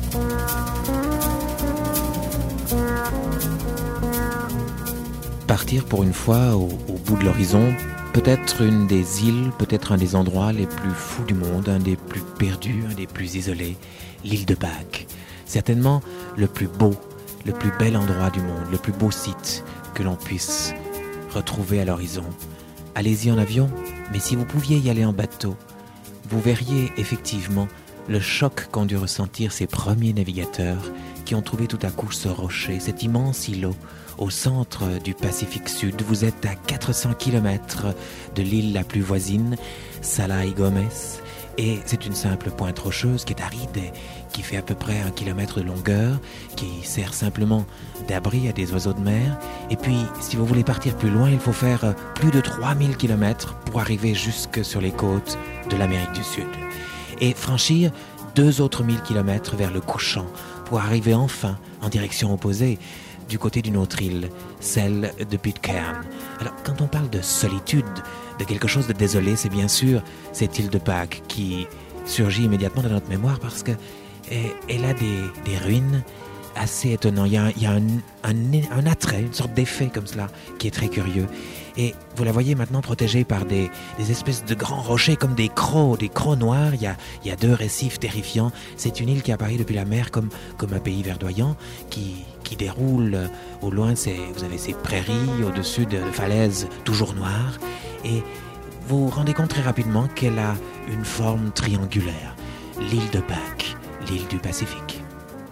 Partir pour une fois au bout de l'horizon, peut-être une des îles, peut-être un des endroits les plus fous du monde, un des plus perdus, un des plus isolés, l'île de Pâques. Certainement le plus beau, le plus bel endroit du monde, le plus beau site que l'on puisse retrouver à l'horizon. Allez-y en avion, mais si vous pouviez y aller en bateau, vous verriez effectivement le choc qu'ont dû ressentir ces premiers navigateurs qui ont trouvé tout à coup ce rocher, cet immense îlot au centre du Pacifique Sud. Vous êtes à 400 km de l'île la plus voisine, Sala y Gomez, et c'est une simple pointe rocheuse qui est aride et qui fait à peu près 1 kilomètre de longueur, qui sert simplement d'abri à des oiseaux de mer. Et puis, si vous voulez partir plus loin, il faut faire plus de 3000 km pour arriver jusque sur les côtes de l'Amérique du Sud. Et franchir 2 autres 1000 km vers le couchant pour arriver enfin en direction opposée du côté d'une autre île, celle de Pitcairn. Alors, quand on parle de solitude, de quelque chose de désolé, c'est bien sûr cette île de Pâques qui surgit immédiatement dans notre mémoire parce qu'elle a des ruines assez étonnantes. Il y a un attrait, une sorte d'effet comme cela qui est très curieux. Et vous la voyez maintenant protégée par des espèces de grands rochers comme des crocs noirs. Il y a 2 récifs terrifiants. C'est une île qui apparaît depuis la mer comme un pays verdoyant qui déroule au loin. Vous avez ces prairies au-dessus de falaises toujours noires. Et vous vous rendez compte très rapidement qu'elle a une forme triangulaire. L'île de Pâques, l'île du Pacifique.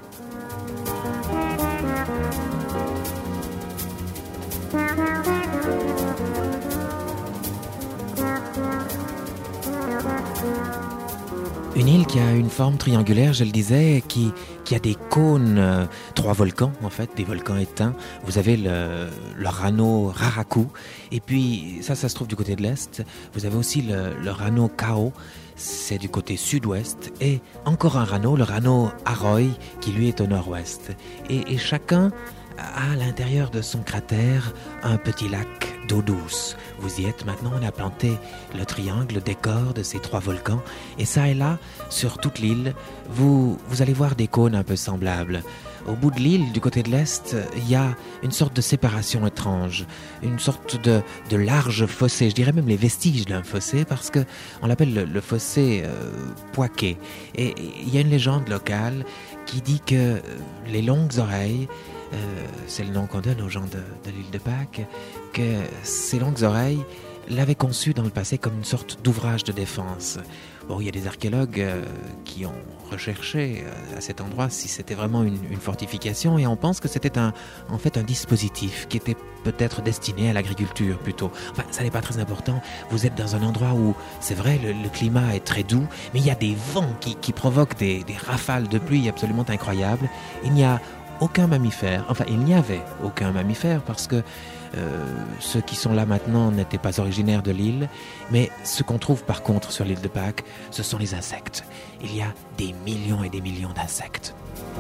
Une île qui a une forme triangulaire, je le disais, qui a des cônes, 3 volcans en fait, des volcans éteints. Vous avez le Rano Raraku, et puis ça se trouve du côté de l'est. Vous avez aussi le Rano Kao, c'est du côté sud-ouest, et encore un Rano, le Rano Aroy, qui lui est au nord-ouest. Et chacun a à l'intérieur de son cratère un petit lac d'eau douce. Vous y êtes maintenant, on a planté le triangle, le décor de ces 3 volcans, et ça et là, sur toute l'île, vous allez voir des cônes un peu semblables. Au bout de l'île, du côté de l'est, il y a une sorte de séparation étrange, une sorte de large fossé, je dirais même les vestiges d'un fossé, parce que on l'appelle le fossé Poiquet. Et il y a une légende locale qui dit que les longues oreilles, c'est le nom qu'on donne aux gens de l'île de Pâques, que ces longues oreilles l'avaient conçu dans le passé comme une sorte d'ouvrage de défense. Bon, il y a des archéologues qui ont recherché à cet endroit si c'était vraiment une fortification, et on pense que c'était en fait un dispositif qui était peut-être destiné à l'agriculture plutôt. Enfin, ça n'est pas très important. Vous êtes dans un endroit où, c'est vrai, le climat est très doux, mais il y a des vents qui provoquent des rafales de pluie absolument incroyables. Il n'y a aucun mammifère, enfin il n'y avait aucun mammifère parce que ceux qui sont là maintenant n'étaient pas originaires de l'île, mais ce qu'on trouve par contre sur l'île de Pâques, ce sont les insectes. Il y a des millions et des millions d'insectes.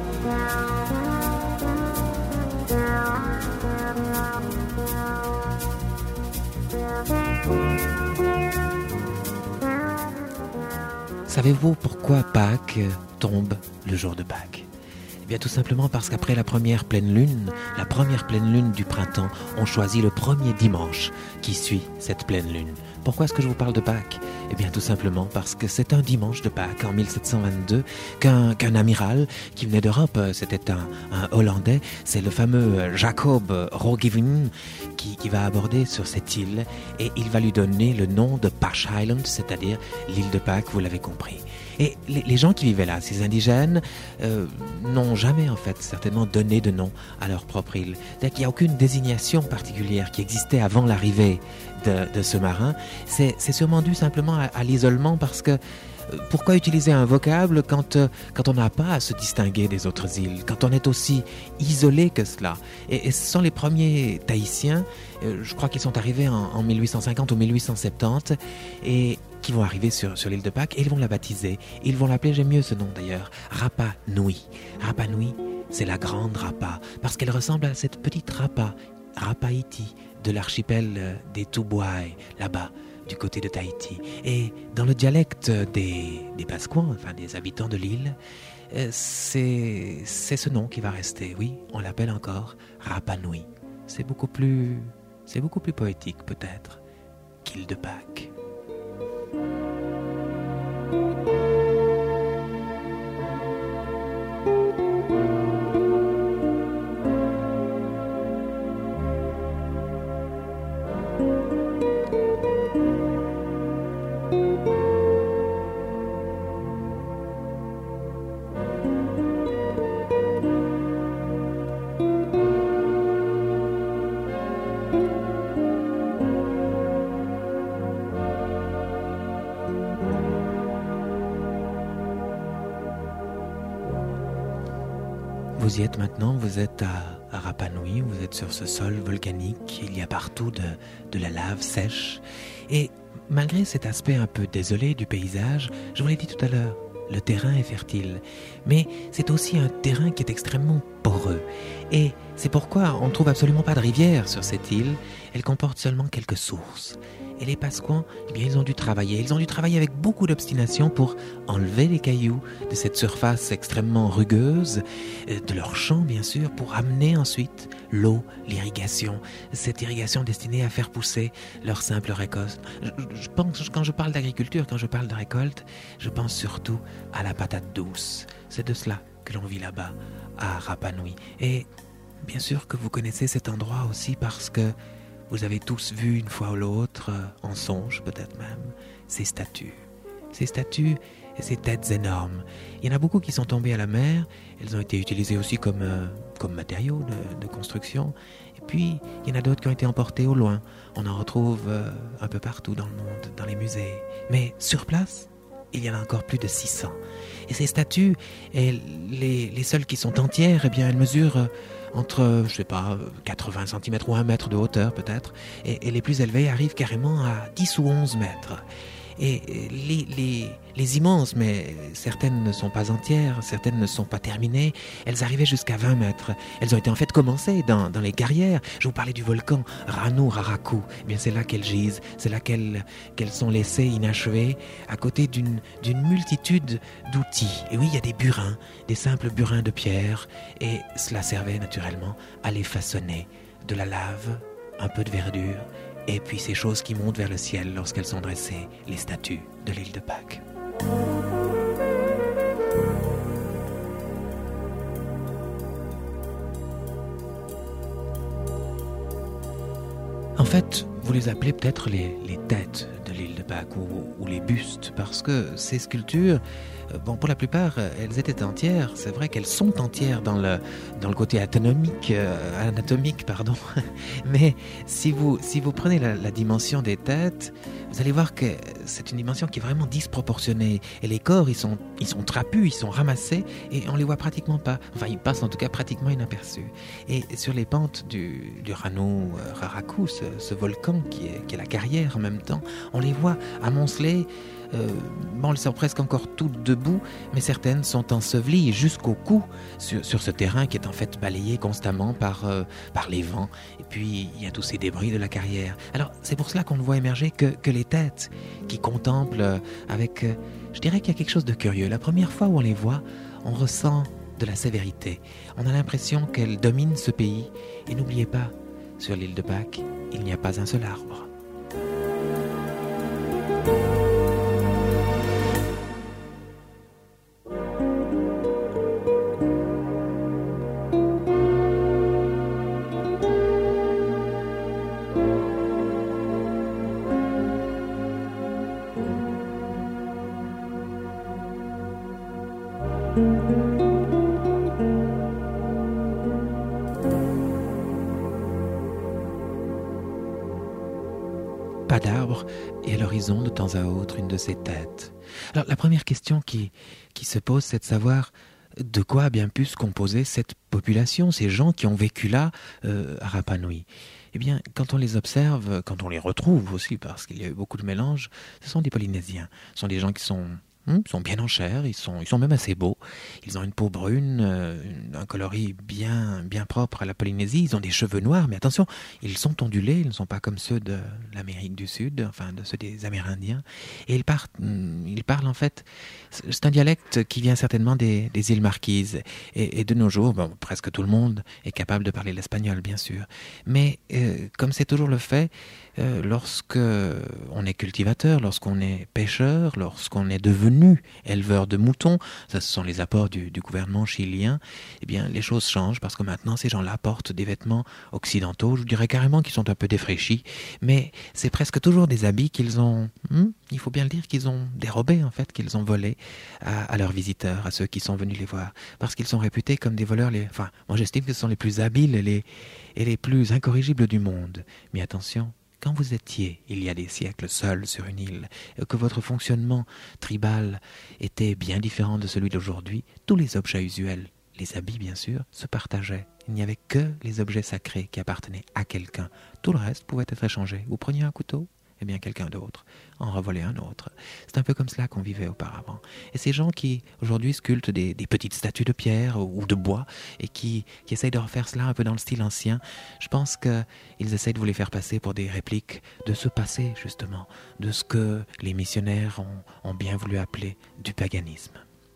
Savez-vous pourquoi Pâques tombe le jour de Pâques ? Eh bien, tout simplement parce qu'après la première pleine lune du printemps, on choisit le premier dimanche qui suit cette pleine lune. Pourquoi est-ce que je vous parle de Pâques ? Eh bien, tout simplement parce que c'est un dimanche de Pâques, en 1722, qu'un amiral qui venait d'Europe, c'était un Hollandais, c'est le fameux Jacob Roggeveen qui va aborder sur cette île, et il va lui donner le nom de Pasch Island, c'est-à-dire l'île de Pâques, vous l'avez compris. Et les gens qui vivaient là, ces indigènes, n'ont jamais en fait certainement donné de nom à leur propre île. C'est-à-dire qu'il n'y a aucune désignation particulière qui existait avant l'arrivée de ce marin. C'est sûrement dû simplement à l'isolement, parce que pourquoi utiliser un vocable quand on n'a pas à se distinguer des autres îles, quand on est aussi isolé que cela. Et ce sont les premiers Tahitiens, je crois qu'ils sont arrivés en 1850 ou 1870, et qui vont arriver sur l'île de Pâques, et ils vont la baptiser. Ils vont l'appeler, j'aime mieux ce nom d'ailleurs, Rapa Nui. Rapa Nui, c'est la grande Rapa, parce qu'elle ressemble à cette petite Rapa, Rapa Iti, de l'archipel des Tubuai, là-bas, du côté de Tahiti. Et dans le dialecte des Pasquans, enfin des habitants de l'île, c'est ce nom qui va rester. Oui, on l'appelle encore Rapa Nui. C'est beaucoup plus poétique peut-être qu'île de Pâques. Vous y êtes maintenant, vous êtes à Rapa Nui, vous êtes sur ce sol volcanique, il y a partout de la lave sèche. Et malgré cet aspect un peu désolé du paysage, je vous l'ai dit tout à l'heure, le terrain est fertile. Mais c'est aussi un terrain qui est extrêmement poreux. Et c'est pourquoi on ne trouve absolument pas de rivière sur cette île, elle comporte seulement quelques sources. Et les Pasquans, eh bien, ils ont dû travailler avec beaucoup d'obstination pour enlever les cailloux de cette surface extrêmement rugueuse, de leur champ bien sûr, pour amener ensuite l'eau, l'irrigation, cette irrigation destinée à faire pousser leur simple récolte. Je pense, quand je parle d'agriculture, quand je parle de récolte, je pense surtout à la patate douce. C'est de cela que l'on vit là-bas, à Rapa Nui. Et bien sûr que vous connaissez cet endroit aussi parce que vous avez tous vu une fois ou l'autre, en songe peut-être même, ces statues. Ces statues et ces têtes énormes. Il y en a beaucoup qui sont tombées à la mer. Elles ont été utilisées aussi comme matériaux de construction. Et puis, il y en a d'autres qui ont été emportées au loin. On en retrouve un peu partout dans le monde, dans les musées. Mais sur place, il y en a encore plus de 600. Et ces statues, les seules qui sont entières, eh bien, elles mesurent entre, 80 cm ou 1 mètre de hauteur peut-être, et les plus élevées arrivent carrément à 10 ou 11 mètres. Et les immenses, mais certaines ne sont pas entières, certaines ne sont pas terminées, elles arrivaient jusqu'à 20 mètres. Elles ont été en fait commencées dans les carrières. Je vous parlais du volcan Ranu Raraku. Eh bien, c'est là qu'elles gisent, c'est là qu'elles sont laissées inachevées, à côté d'une multitude d'outils. Et oui, il y a des burins, des simples burins de pierre, et cela servait naturellement à les façonner. De la lave, un peu de verdure, et puis ces choses qui montent vers le ciel lorsqu'elles sont dressées, les statues de l'île de Pâques. En fait, vous les appelez peut-être les têtes de l'île de Pâques ou les bustes, parce que ces sculptures, pour la plupart, elles étaient entières. C'est vrai qu'elles sont entières dans le côté anatomique, mais si vous prenez la dimension des têtes, vous allez voir que c'est une dimension qui est vraiment disproportionnée. Et les corps, ils sont trapus, ils sont ramassés, et on les voit pratiquement pas. Enfin, ils passent en tout cas pratiquement inaperçus. Et sur les pentes du Ranu Raraku, ce volcan qui est la carrière en même temps, on les voit amoncelées. Elles sont presque encore toutes debout, mais certaines sont ensevelies jusqu'au cou sur ce terrain qui est en fait balayé constamment par les vents. Et puis il y a tous ces débris de la carrière. Alors c'est pour cela qu'on ne voit émerger que les têtes qui contemplent avec... je dirais qu'il y a quelque chose de curieux. La première fois où on les voit, on ressent de la sévérité. On a l'impression qu'elles dominent ce pays. Et n'oubliez pas, sur l'île de Pâques, il n'y a pas un seul arbre. Pas d'arbre, et à l'horizon, de temps à autre, une de ces têtes. Alors, la première question qui se pose, c'est de savoir de quoi a bien pu se composer cette population, ces gens qui ont vécu là, à Rapa Nui. Eh bien, quand on les observe, quand on les retrouve aussi, parce qu'il y a eu beaucoup de mélanges, ce sont des Polynésiens. Ce sont des gens qui sont Ils sont bien en chair, ils sont même assez beaux. Ils ont une peau brune, un coloris bien propre à la Polynésie. Ils ont des cheveux noirs, mais attention, ils sont ondulés, ils ne sont pas comme ceux de l'Amérique du Sud, enfin de ceux des Amérindiens. Et ils parlent en fait, c'est un dialecte qui vient certainement des îles Marquises. Et de nos jours, bon, presque tout le monde est capable de parler l'espagnol, bien sûr. Mais comme c'est toujours le fait, lorsque on est cultivateur, lorsqu'on est pêcheur, lorsqu'on est devenu éleveur de moutons, ça ce sont les apports du gouvernement chilien, eh bien les choses changent parce que maintenant ces gens-là portent des vêtements occidentaux, je dirais carrément qu'ils sont un peu défraîchis, mais c'est presque toujours des habits qu'ils ont, il faut bien le dire, qu'ils ont dérobés en fait, qu'ils ont volés à leurs visiteurs, à ceux qui sont venus les voir, parce qu'ils sont réputés comme des voleurs, enfin moi j'estime que ce sont les plus habiles et les plus incorrigibles du monde. Mais attention, quand vous étiez, il y a des siècles, seul sur une île, et que votre fonctionnement tribal était bien différent de celui d'aujourd'hui, tous les objets usuels, les habits bien sûr, se partageaient. Il n'y avait que les objets sacrés qui appartenaient à quelqu'un. Tout le reste pouvait être échangé. Vous preniez un couteau, eh bien quelqu'un d'autre en revolait un autre. C'est un peu comme cela qu'on vivait auparavant. Et ces gens qui aujourd'hui sculptent des petites statues de pierre ou de bois et qui essayent de refaire cela un peu dans le style ancien, je pense qu'ils essayent de vous les faire passer pour des répliques de ce passé justement, de ce que les missionnaires ont bien voulu appeler du paganisme.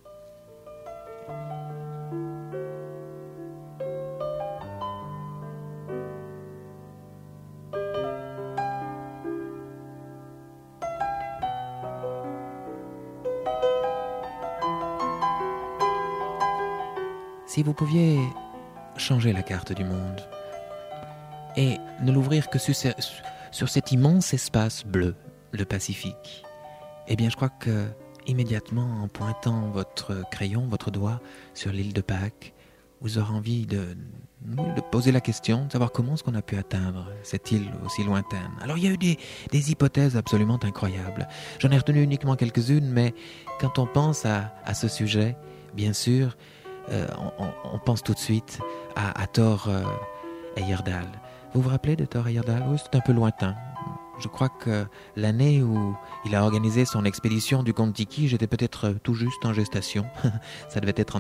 Si vous pouviez changer la carte du monde et ne l'ouvrir que sur cet immense espace bleu, le Pacifique, eh bien je crois que immédiatement en pointant votre crayon, votre doigt sur l'île de Pâques, vous aurez envie de poser la question, de savoir comment est-ce qu'on a pu atteindre cette île aussi lointaine. Alors il y a eu des hypothèses absolument incroyables. J'en ai retenu uniquement quelques-unes, mais quand on pense à ce sujet, bien sûr, on pense tout de suite à Thor Heyerdahl. Vous vous rappelez de Thor Heyerdahl? Oui, c'est un peu lointain. Je crois que l'année où il a organisé son expédition du Kon-Tiki, j'étais peut-être tout juste en gestation. Ça devait être en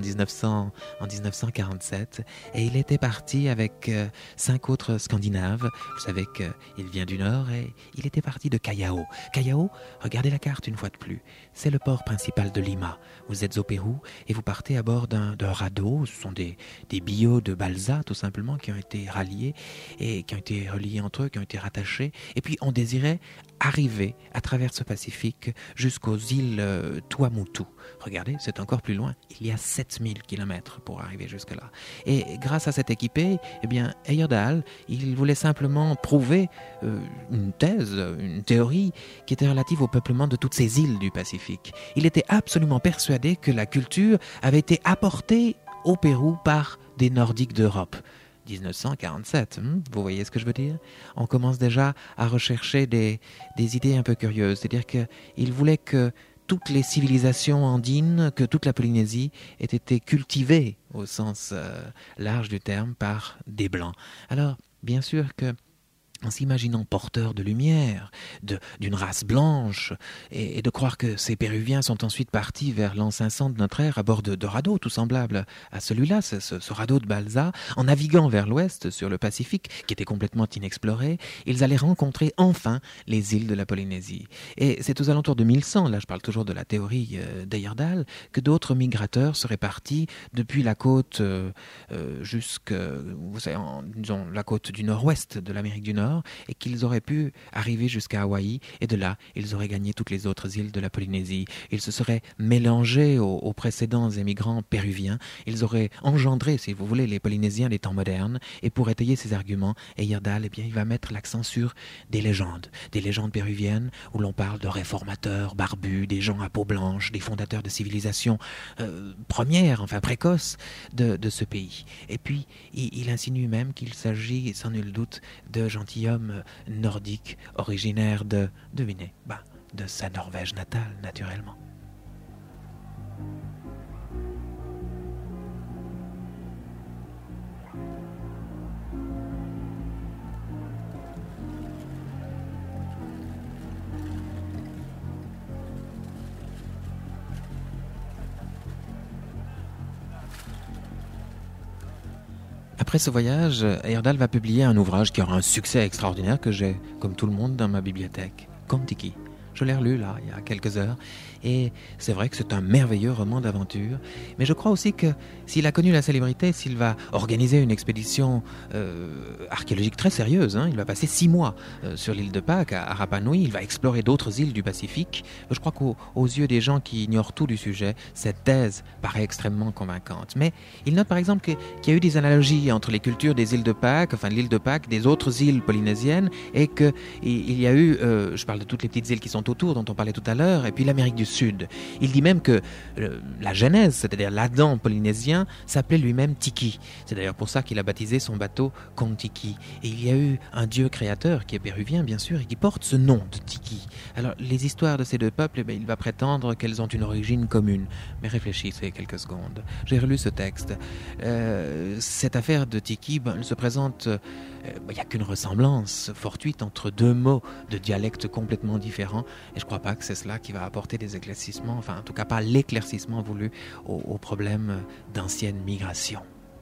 1947. Et il était parti avec 5 autres Scandinaves. Vous savez qu'il vient du Nord et il était parti de Callao. Callao, regardez la carte une fois de plus. C'est le port principal de Lima. Vous êtes au Pérou et vous partez à bord d'un radeau. Ce sont des billots de balsa, tout simplement, qui ont été ralliés et qui ont été reliés entre eux, qui ont été rattachés. Et puis on désirait arriver à travers ce Pacifique jusqu'aux îles Tuamotu. Regardez, c'est encore plus loin. Il y a 7000 km pour arriver jusque-là. Et grâce à cette équipée, eh bien, Heyerdahl, il voulait simplement prouver une thèse, une théorie qui était relative au peuplement de toutes ces îles du Pacifique. Il était absolument persuadé que la culture avait été apportée au Pérou par des Nordiques d'Europe. 1947, vous voyez ce que je veux dire? On commence déjà à rechercher des idées un peu curieuses. C'est-à-dire qu'il voulait que toutes les civilisations andines, que toute la Polynésie ait été cultivée au sens large du terme par des Blancs. Alors, bien sûr que en s'imaginant porteur de lumière, d'une race blanche, et de croire que ces Péruviens sont ensuite partis vers l'an 500 de notre ère à bord de radeaux tout semblables à celui-là, ce radeau de balsa, en naviguant vers l'ouest sur le Pacifique, qui était complètement inexploré, ils allaient rencontrer enfin les îles de la Polynésie. Et c'est aux alentours de 1100, là je parle toujours de la théorie d'Heyerdahl, que d'autres migrateurs seraient partis depuis la côte jusque, vous savez, disons, la côte du nord-ouest de l'Amérique du Nord, et qu'ils auraient pu arriver jusqu'à Hawaï, et de là, ils auraient gagné toutes les autres îles de la Polynésie. Ils se seraient mélangés aux précédents émigrants péruviens. Ils auraient engendré, si vous voulez, les Polynésiens des temps modernes. Et pour étayer ces arguments, Heyerdahl, eh bien, il va mettre l'accent sur des légendes péruviennes, où l'on parle de réformateurs barbus, des gens à peau blanche, des fondateurs de civilisations premières, enfin précoces, de ce pays. Et puis, il insinue même qu'il s'agit, sans nul doute, de gentilshommes nordiques originaires devinez, de sa Norvège natale, naturellement. Après ce voyage, Heyerdahl va publier un ouvrage qui aura un succès extraordinaire que j'ai, comme tout le monde, dans ma bibliothèque, Kon-Tiki. Je l'ai relu là, il y a quelques heures, et c'est vrai que c'est un merveilleux roman d'aventure, mais je crois aussi que s'il a connu la célébrité, s'il va organiser une expédition archéologique très sérieuse, il va passer 6 mois sur l'île de Pâques, à Rapa Nui, il va explorer d'autres îles du Pacifique. Je crois qu'aux yeux des gens qui ignorent tout du sujet, cette thèse paraît extrêmement convaincante. Mais il note par exemple qu'il y a eu des analogies entre les cultures des îles de Pâques, enfin l'île de Pâques, des autres îles polynésiennes, et qu'il y a eu, je parle de toutes les petites îles qui sont autour, dont on parlait tout à l'heure, et puis l'Amérique du Sud. Il dit même que la Genèse, c'est-à-dire l'Adam polynésien, s'appelait lui-même Tiki. C'est d'ailleurs pour ça qu'il a baptisé son bateau Kon-Tiki. Et il y a eu un dieu créateur qui est péruvien, bien sûr, et qui porte ce nom de Tiki. Alors, les histoires de ces deux peuples, il va prétendre qu'elles ont une origine commune. Mais réfléchissez quelques secondes. J'ai relu ce texte. Cette affaire de Tiki, elle se présente... il n'y a qu'une ressemblance fortuite entre deux mots de dialectes complètement différents, et je ne crois pas que c'est cela qui va apporter des éclaircissements, enfin en tout cas pas l'éclaircissement voulu au problème d'ancienne migration.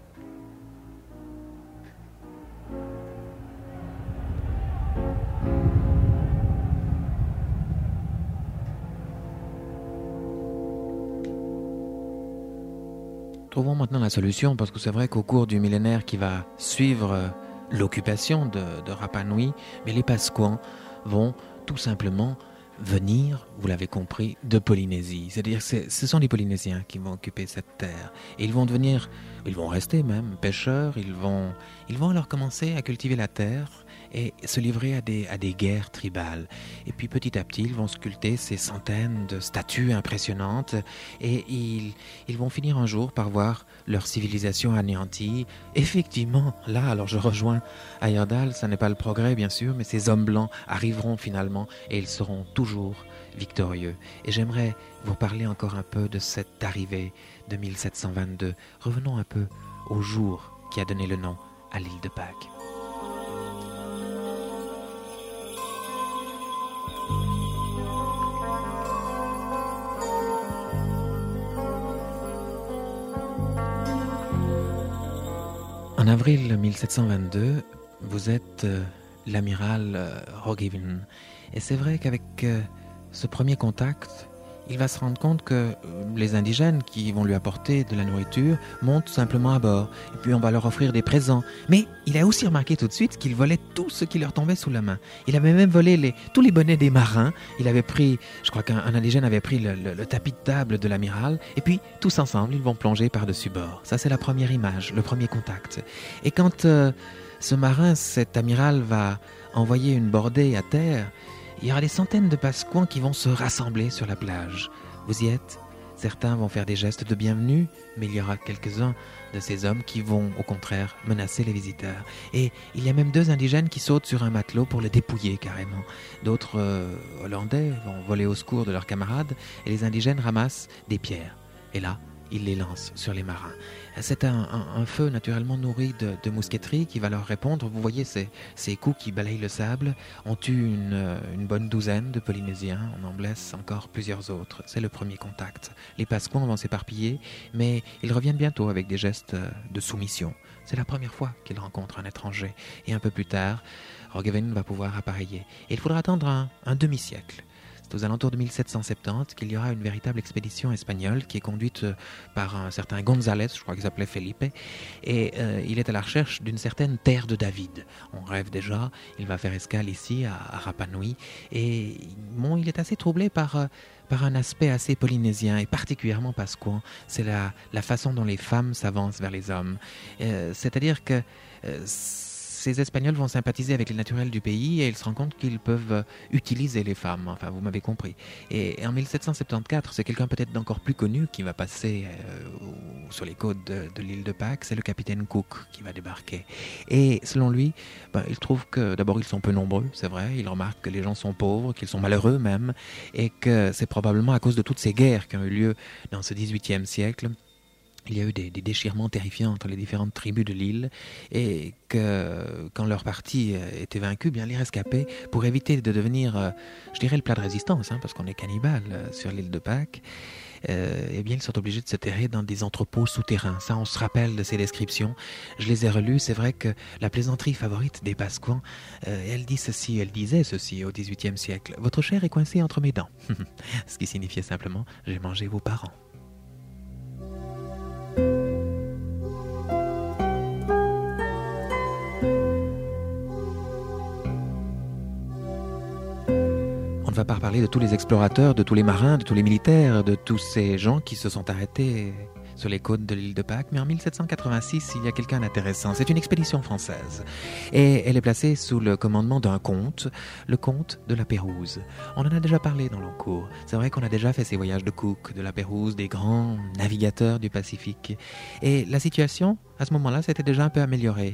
Trouvons maintenant la solution, parce que c'est vrai qu'au cours du millénaire qui va suivre l'occupation de Rapa Nui, mais les Pasquans vont tout simplement venir, vous l'avez compris, de Polynésie. C'est-à-dire que ce sont les Polynésiens qui vont occuper cette terre. Et ils vont devenir, ils vont rester même pêcheurs, ils vont alors commencer à cultiver la terre et se livrer à des guerres tribales. Et puis petit à petit, ils vont sculpter ces centaines de statues impressionnantes et ils vont finir un jour par voir leur civilisation anéantie. Effectivement, là, alors je rejoins Heyerdahl, ça n'est pas le progrès bien sûr, mais ces hommes blancs arriveront finalement et ils seront toujours victorieux. Et j'aimerais vous parler encore un peu de cette arrivée de 1722. Revenons un peu au jour qui a donné le nom à l'île de Pâques. En avril 1722, vous êtes l'amiral Roggeveen. Et c'est vrai qu'avec ce premier contact, il va se rendre compte que les indigènes qui vont lui apporter de la nourriture montent simplement à bord. Et puis on va leur offrir des présents. Mais il a aussi remarqué tout de suite qu'il volait tout ce qui leur tombait sous la main. Il avait même volé tous les bonnets des marins. Il avait pris, je crois qu'un indigène avait pris le tapis de table de l'amiral. Et puis tous ensemble, ils vont plonger par-dessus bord. Ça, c'est la première image, le premier contact. Et quand ce marin, cet amiral, va envoyer une bordée à terre, il y aura des centaines de Pasquans qui vont se rassembler sur la plage. Vous y êtes? Certains vont faire des gestes de bienvenue, mais il y aura quelques-uns de ces hommes qui vont, au contraire, menacer les visiteurs. Et il y a même 2 indigènes qui sautent sur un matelot pour le dépouiller carrément. D'autres Hollandais vont voler au secours de leurs camarades, et les indigènes ramassent des pierres. Et là, ils les lancent sur les marins. C'est un feu naturellement nourri de mousqueterie qui va leur répondre. Vous voyez ces coups qui balayent le sable. On tue une bonne douzaine de Polynésiens. On en blesse encore plusieurs autres. C'est le premier contact. Les Pasquans vont s'éparpiller, mais ils reviennent bientôt avec des gestes de soumission. C'est la première fois qu'ils rencontrent un étranger. Et un peu plus tard, Roggeveen va pouvoir appareiller. Et il faudra attendre un demi-siècle. C'est aux alentours de 1770 qu'il y aura une véritable expédition espagnole qui est conduite par un certain González, je crois qu'il s'appelait Felipe, et il est à la recherche d'une certaine terre de David. On rêve déjà, il va faire escale ici à Rapa Nui, et il est assez troublé par un aspect assez polynésien et particulièrement pasquan. C'est la façon dont les femmes s'avancent vers les hommes. C'est-à-dire que ces Espagnols vont sympathiser avec les naturels du pays et ils se rendent compte qu'ils peuvent utiliser les femmes. Enfin, vous m'avez compris. Et en 1774, c'est quelqu'un peut-être d'encore plus connu qui va passer sur les côtes de l'île de Pâques. C'est le capitaine Cook qui va débarquer. Et selon lui, il trouve que d'abord ils sont peu nombreux, c'est vrai. Il remarque que les gens sont pauvres, qu'ils sont malheureux même, et que c'est probablement à cause de toutes ces guerres qui ont eu lieu dans ce XVIIIe siècle il y a eu des déchirements terrifiants entre les différentes tribus de l'île et que quand leur parti était vaincu, bien les rescapés, pour éviter de devenir, je dirais, le plat de résistance, parce qu'on est cannibales sur l'île de Pâques, eh bien ils sont obligés de se terrer dans des entrepôts souterrains. Ça, on se rappelle de ces descriptions. Je les ai relues. C'est vrai que la plaisanterie favorite des Pasquans, elle disait ceci au XVIIIe siècle. Votre chair est coincée entre mes dents. Ce qui signifiait simplement, j'ai mangé vos parents. On ne va pas reparler de tous les explorateurs, de tous les marins, de tous les militaires, de tous ces gens qui se sont arrêtés sur les côtes de l'île de Pâques. Mais en 1786, il y a quelqu'un d'intéressant. C'est une expédition française. Et elle est placée sous le commandement d'un comte, le comte de la Pérouse. On en a déjà parlé dans l'encours. C'est vrai qu'on a déjà fait ces voyages de Cook, de la Pérouse, des grands navigateurs du Pacifique. Et la situation, à ce moment-là, s'était déjà un peu améliorée.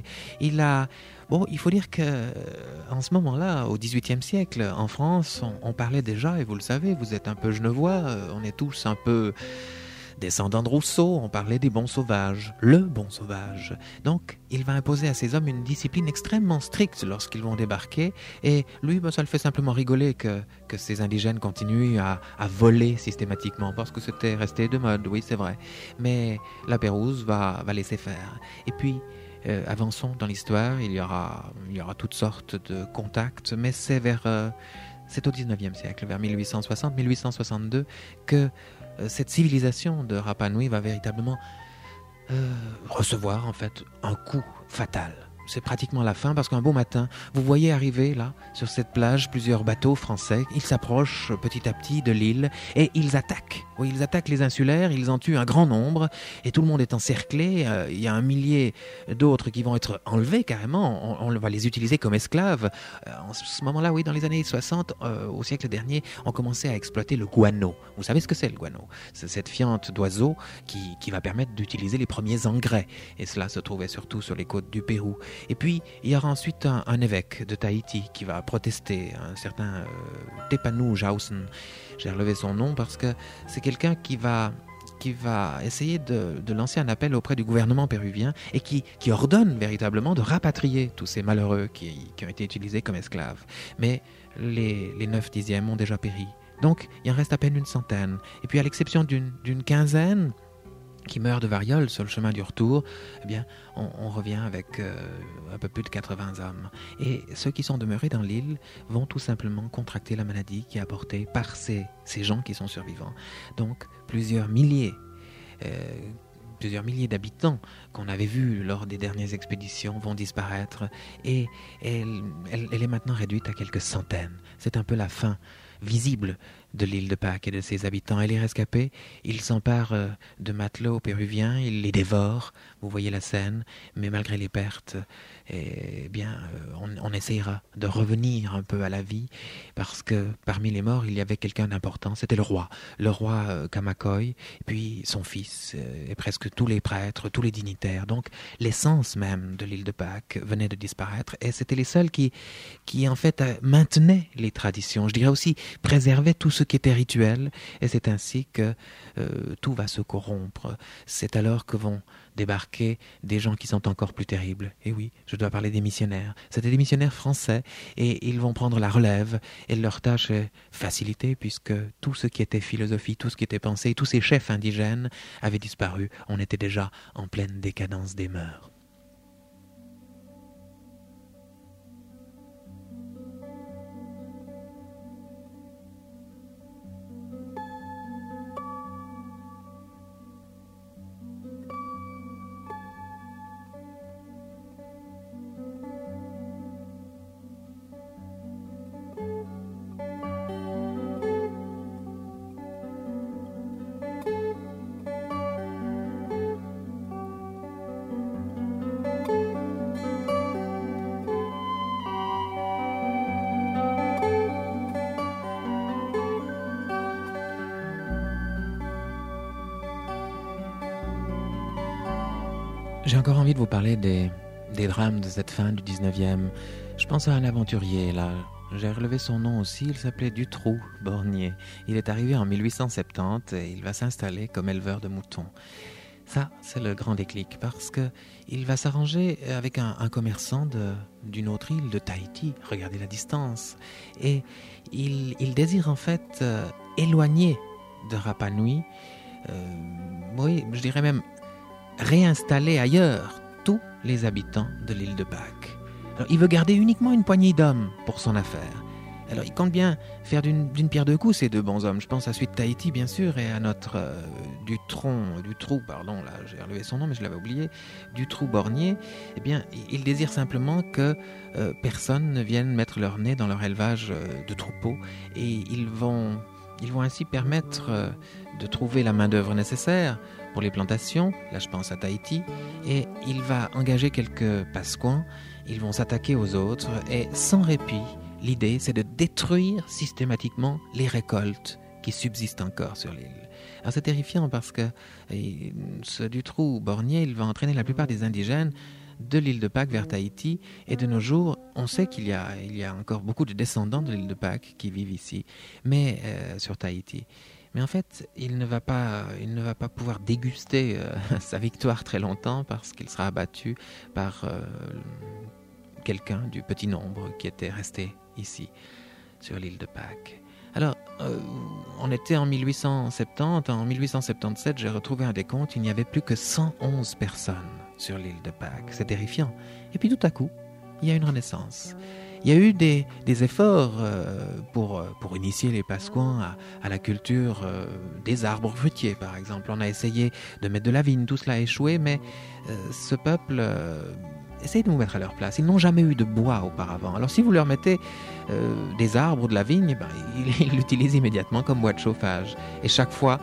Il faut dire qu'en ce moment-là, au XVIIIe siècle, en France, on parlait déjà, et vous le savez, vous êtes un peu genevois, on est tous un peu descendants de Rousseau, on parlait des bons sauvages, le bon sauvage. Donc, il va imposer à ces hommes une discipline extrêmement stricte lorsqu'ils vont débarquer, et lui, ça le fait simplement rigoler que ces indigènes continuent à voler systématiquement, parce que c'était resté de mode, oui, c'est vrai. Mais la Pérouse va laisser faire. Et puis, avançons dans l'histoire, il y aura toutes sortes de contacts, mais c'est au XIXe siècle, vers 1860-1862, que cette civilisation de Rapa Nui va véritablement recevoir en fait un coup fatal. C'est pratiquement la fin parce qu'un beau matin, vous voyez arriver là, sur cette plage, plusieurs bateaux français. Ils s'approchent petit à petit de l'île et ils attaquent. Oui, ils attaquent les insulaires, ils en tuent un grand nombre et tout le monde est encerclé. Il y a 1 millier d'autres qui vont être enlevés carrément. On va les utiliser comme esclaves. En ce moment-là, oui, dans les années 60, au siècle dernier, on commençait à exploiter le guano. Vous savez ce que c'est le guano? C'est cette fiente d'oiseau qui va permettre d'utiliser les premiers engrais. Et cela se trouvait surtout sur les côtes du Pérou. Et puis, il y aura ensuite un évêque de Tahiti qui va protester, un certain Tepanu Jausen. J'ai relevé son nom parce que c'est quelqu'un qui va essayer de lancer un appel auprès du gouvernement péruvien et qui ordonne véritablement de rapatrier tous ces malheureux qui ont été utilisés comme esclaves. Mais les 9/10 ont déjà péri. Donc, il en reste à peine une centaine. Et puis, à l'exception d'une quinzaine qui meurent de variole sur le chemin du retour, eh bien, on revient avec un peu plus de 80 hommes. Et ceux qui sont demeurés dans l'île vont tout simplement contracter la maladie qui est apportée par ces gens qui sont survivants. Donc, plusieurs milliers d'habitants qu'on avait vus lors des dernières expéditions vont disparaître et elle est maintenant réduite à quelques centaines. C'est un peu la fin visible de l'île de Pâques et de ses habitants. Et les rescapés, ils s'emparent de matelots péruviens, ils les dévorent, vous voyez la scène, mais malgré les pertes, on essaiera de revenir un peu à la vie, parce que parmi les morts, il y avait quelqu'un d'important, c'était le roi Kamakoy, et puis son fils, et presque tous les prêtres, tous les dignitaires. Donc l'essence même de l'île de Pâques venait de disparaître, et c'était les seuls qui en fait maintenaient les traditions, je dirais aussi préservaient tout ce qui était rituel, et c'est ainsi que tout va se corrompre. C'est alors que vont débarquer des gens qui sont encore plus terribles. Et oui, je dois parler des missionnaires. C'était des missionnaires français, et ils vont prendre la relève, et leur tâche est facilitée, puisque tout ce qui était philosophie, tout ce qui était pensée, tous ces chefs indigènes avaient disparu. On était déjà en pleine décadence des mœurs. J'ai encore envie de vous parler des drames de cette fin du 19e. Je pense à un aventurier, là. J'ai relevé son nom aussi, il s'appelait Dutroux Bornier. Il est arrivé en 1870 et il va s'installer comme éleveur de moutons. Ça, c'est le grand déclic, parce qu'il va s'arranger avec un commerçant d'une autre île, de Tahiti. Regardez la distance. Et il désire en fait éloigner de Rapa Nui, oui, je dirais même réinstaller ailleurs tous les habitants de l'île de Pâques. Alors, il veut garder uniquement une poignée d'hommes pour son affaire. Alors, il compte bien faire d'une pierre deux coups, ces deux bons hommes. Je pense à celui de Tahiti, bien sûr, et à notre Dutroux, pardon, là, j'ai relevé son nom, mais je l'avais oublié, Dutroux-Bornier. Eh bien, il désire simplement que personne ne vienne mettre leur nez dans leur élevage de troupeaux, et ils vont ainsi permettre de trouver la main-d'œuvre nécessaire pour les plantations. Là, je pense à Tahiti, et il va engager quelques pasquans. Ils vont s'attaquer aux autres, et sans répit. L'idée, c'est de détruire systématiquement les récoltes qui subsistent encore sur l'île. Alors c'est terrifiant parce que ce Dutroux-Bornier, il va entraîner la plupart des indigènes de l'île de Pâques vers Tahiti. Et de nos jours, on sait qu'il y a encore beaucoup de descendants de l'île de Pâques qui vivent ici, mais sur Tahiti. Mais en fait, il ne va pas pouvoir déguster sa victoire très longtemps parce qu'il sera abattu par quelqu'un du petit nombre qui était resté ici, sur l'île de Pâques. Alors, on était en 1870. En 1877, j'ai retrouvé un décompte. Il n'y avait plus que 111 personnes sur l'île de Pâques. C'est terrifiant. Et puis tout à coup, il y a une renaissance. Il y a eu des efforts pour initier les Pasquans à la culture des arbres fruitiers, par exemple. On a essayé de mettre de la vigne. Tout cela a échoué, mais ce peuple... essayez de vous mettre à leur place. Ils n'ont jamais eu de bois auparavant. Alors si vous leur mettez des arbres ou de la vigne, ils l'utilisent immédiatement comme bois de chauffage. Et chaque fois,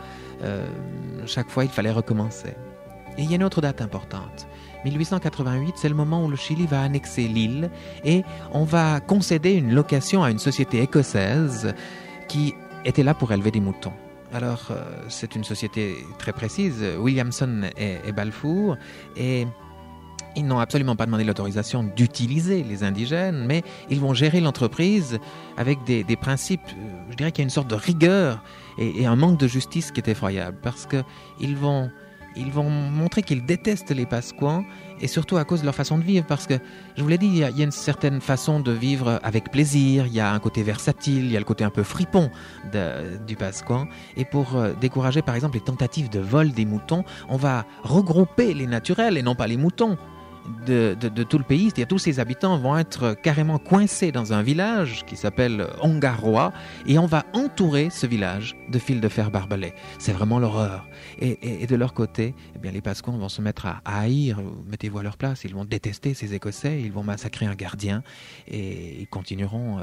il fallait recommencer. Et il y a une autre date importante. 1888, c'est le moment où le Chili va annexer l'île et on va concéder une location à une société écossaise qui était là pour élever des moutons. Alors, c'est une société très précise, Williamson et Balfour, et ils n'ont absolument pas demandé l'autorisation d'utiliser les indigènes, mais ils vont gérer l'entreprise avec des principes, je dirais qu'il y a une sorte de rigueur et un manque de justice qui est effroyable, parce qu'ils vont montrer qu'ils détestent les Pasquans, et surtout à cause de leur façon de vivre, parce que, je vous l'ai dit, il y a une certaine façon de vivre avec plaisir, il y a un côté versatile, il y a le côté un peu fripon du Pasquan, et pour décourager par exemple les tentatives de vol des moutons, on va regrouper les naturels et non pas les moutons de tout le pays, c'est-à-dire tous ces habitants vont être carrément coincés dans un village qui s'appelle Ongaroa, et on va entourer ce village de fils de fer barbelés. C'est vraiment l'horreur. Et de leur côté, eh bien, les Pasquans vont se mettre à haïr, mettez-vous à leur place, ils vont détester ces Écossais, ils vont massacrer un gardien, et ils continueront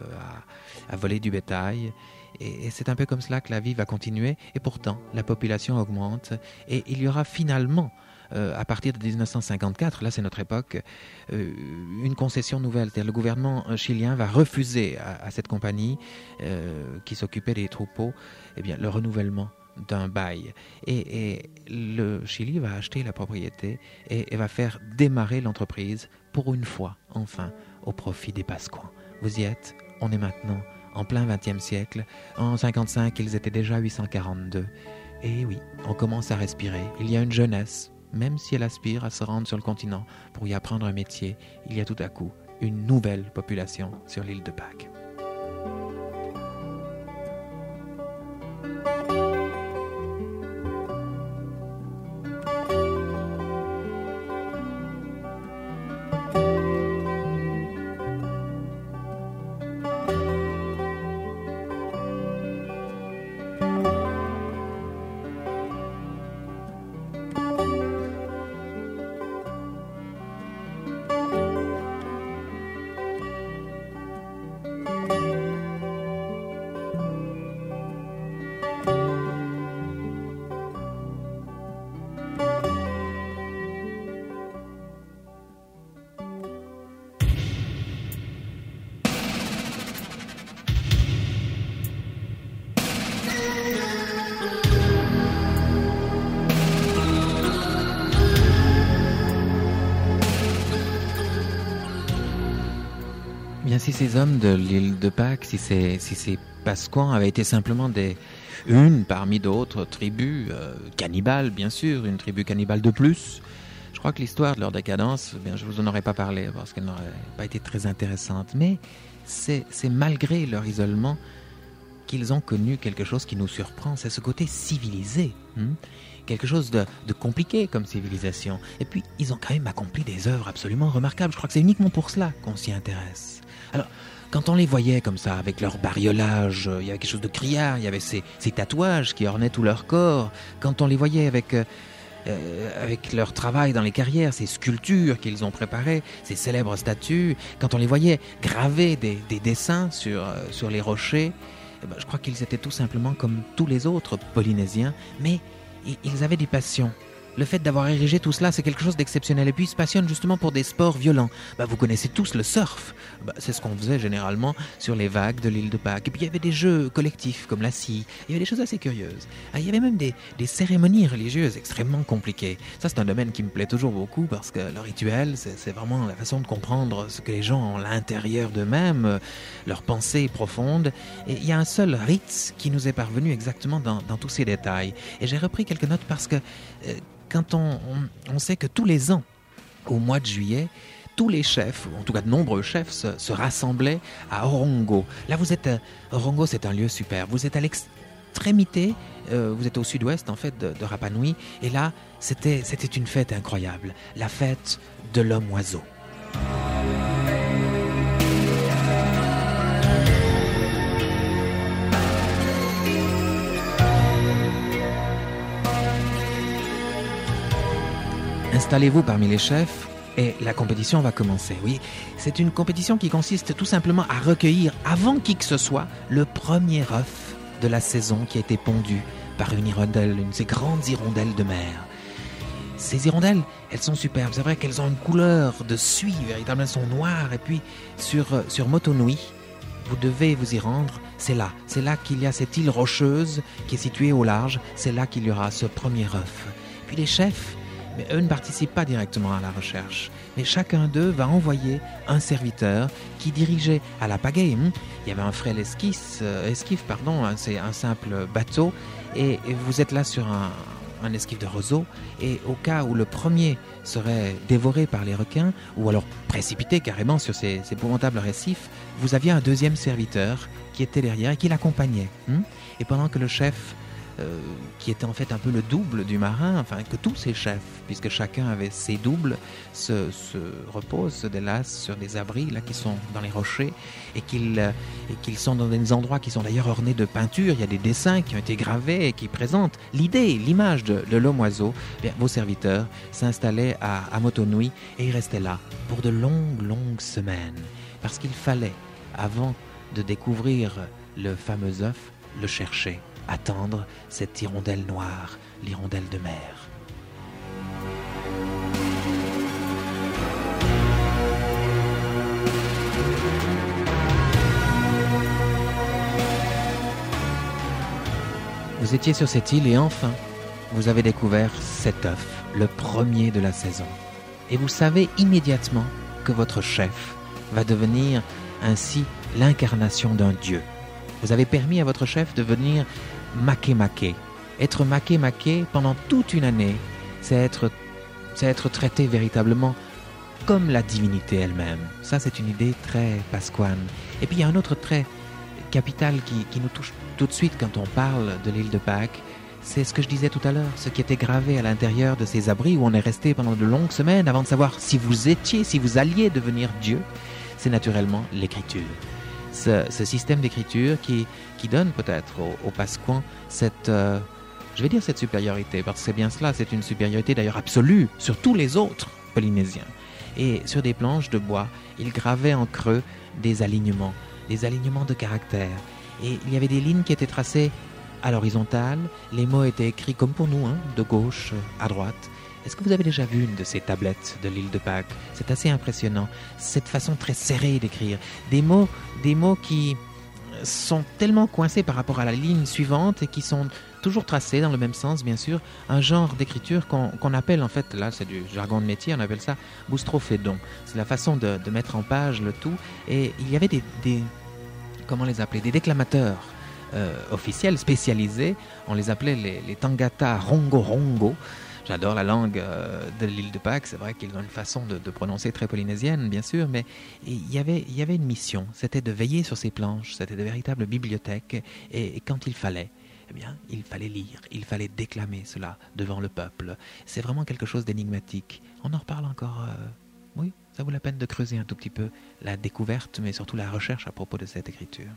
à voler du bétail. Et c'est un peu comme cela que la vie va continuer, et pourtant la population augmente, et il y aura finalement à partir de 1954, là c'est notre époque, une concession nouvelle. C'est-à-dire le gouvernement chilien va refuser à cette compagnie qui s'occupait des troupeaux, eh bien, le renouvellement d'un bail. Et le Chili va acheter la propriété et va faire démarrer l'entreprise pour une fois, enfin, au profit des Pasquans. Vous y êtes, on est maintenant en plein XXe siècle. En 1955, ils étaient déjà 842. Et oui, on commence à respirer. Il y a une jeunesse. Même si elle aspire à se rendre sur le continent pour y apprendre un métier, il y a tout à coup une nouvelle population sur l'île de Pâques. Si ces hommes de l'île de Pâques, si ces Pasquans avaient été simplement des une parmi d'autres tribus cannibales, bien sûr, une tribu cannibale de plus. Je crois que l'histoire de leur décadence, bien, je vous en aurais pas parlé parce qu'elle n'aurait pas été très intéressante, mais c'est malgré leur isolement qu'ils ont connu quelque chose qui nous surprend, c'est ce côté civilisé, quelque chose de compliqué comme civilisation. Et puis, ils ont quand même accompli des œuvres absolument remarquables. Je crois que c'est uniquement pour cela qu'on s'y intéresse. Alors, quand on les voyait comme ça, avec leur bariolage, il y avait quelque chose de criard, il y avait ces tatouages qui ornaient tout leur corps. Quand on les voyait avec leur travail dans les carrières, ces sculptures qu'ils ont préparées, ces célèbres statues, quand on les voyait graver des dessins sur les rochers, je crois qu'ils étaient tout simplement comme tous les autres Polynésiens, mais ils avaient des passions. Le fait d'avoir érigé tout cela, c'est quelque chose d'exceptionnel. Et puis, ils se passionnent justement pour des sports violents. Vous connaissez tous le surf. C'est ce qu'on faisait généralement sur les vagues de l'île de Pâques. Et puis, il y avait des jeux collectifs comme la scie. Il y avait des choses assez curieuses. Il y avait même des cérémonies religieuses extrêmement compliquées. Ça, c'est un domaine qui me plaît toujours beaucoup parce que le rituel, c'est vraiment la façon de comprendre ce que les gens ont à l'intérieur d'eux-mêmes, leurs pensées profondes. Et il y a un seul rite qui nous est parvenu exactement dans tous ces détails. Et j'ai repris quelques notes parce que quand on sait que tous les ans, au mois de juillet, tous les chefs, ou en tout cas de nombreux chefs, se rassemblaient à Orongo. Là, Orongo, c'est un lieu super. Vous êtes à l'extrémité, vous êtes au sud-ouest, en fait, de Rapa Nui. Et là, c'était une fête incroyable. La fête de l'homme-oiseau. Installez-vous parmi les chefs et la compétition va commencer. Oui, c'est une compétition qui consiste tout simplement à recueillir, avant qui que ce soit, le premier œuf de la saison qui a été pondu par une hirondelle, une de ces grandes hirondelles de mer. Ces hirondelles, elles sont superbes. C'est vrai qu'elles ont une couleur de suie, véritablement, elles sont noires. Et puis, sur Moto Nui, vous devez vous y rendre. C'est là qu'il y a cette île rocheuse qui est située au large. C'est là qu'il y aura ce premier œuf. Puis les chefs, mais eux ne participent pas directement à la recherche. Mais chacun d'eux va envoyer un serviteur qui dirigeait à la pagaie. Il y avait un frêle esquif, c'est un simple bateau. Et vous êtes là sur un esquif de roseau. Et au cas où le premier serait dévoré par les requins, ou alors précipité carrément sur ces épouvantables récifs, vous aviez un deuxième serviteur qui était derrière et qui l'accompagnait. Et pendant que le chef, qui était en fait un peu le double du marin, enfin que tous ces chefs, puisque chacun avait ses doubles, se reposent, se délassent sur des abris là qui sont dans les rochers et qu'ils sont dans des endroits qui sont d'ailleurs ornés de peintures. Il y a des dessins qui ont été gravés et qui présentent l'image de l'homme-oiseau. Vos serviteurs s'installaient à Moto Nui et ils restaient là pour de longues semaines, parce qu'il fallait, avant de découvrir le fameux œuf, le chercher, attendre cette hirondelle noire, l'hirondelle de mer. Vous étiez sur cette île et enfin, vous avez découvert cet œuf, le premier de la saison. Et vous savez immédiatement que votre chef va devenir ainsi l'incarnation d'un dieu. Vous avez permis à votre chef de devenir Makemake. Être Makemake pendant toute une année, c'est être traité véritablement comme la divinité elle-même. Ça, c'est une idée très pasquane. Et puis, il y a un autre trait capital qui nous touche tout de suite quand on parle de l'île de Pâques. C'est ce que je disais tout à l'heure, ce qui était gravé à l'intérieur de ces abris où on est resté pendant de longues semaines avant de savoir si vous alliez devenir Dieu. C'est naturellement l'écriture. Ce système d'écriture qui donne peut-être aux Pasquans cette supériorité, parce que c'est bien cela, c'est une supériorité d'ailleurs absolue sur tous les autres Polynésiens. Et sur des planches de bois, ils gravaient en creux des alignements de caractères. Et il y avait des lignes qui étaient tracées à l'horizontale, les mots étaient écrits comme pour nous, de gauche à droite. Est-ce que vous avez déjà vu une de ces tablettes de l'île de Pâques? C'est assez impressionnant, cette façon très serrée d'écrire. Des mots qui sont tellement coincés par rapport à la ligne suivante et qui sont toujours tracés dans le même sens, bien sûr. Un genre d'écriture qu'on appelle, en fait, là c'est du jargon de métier, on appelle ça boustrophédon. C'est la façon de mettre en page le tout. Et il y avait des comment les appeler, des déclamateurs officiels, spécialisés. On les appelait les Tangata Rongo Rongo. J'adore la langue de l'île de Pâques. C'est vrai qu'ils ont une façon de prononcer très polynésienne, bien sûr, mais il y avait une mission. C'était de veiller sur ces planches. C'était de véritables bibliothèques. Et quand il fallait, eh bien, il fallait lire, il fallait déclamer cela devant le peuple. C'est vraiment quelque chose d'énigmatique. On en reparle encore. Oui, ça vaut la peine de creuser un tout petit peu la découverte, mais surtout la recherche à propos de cette écriture.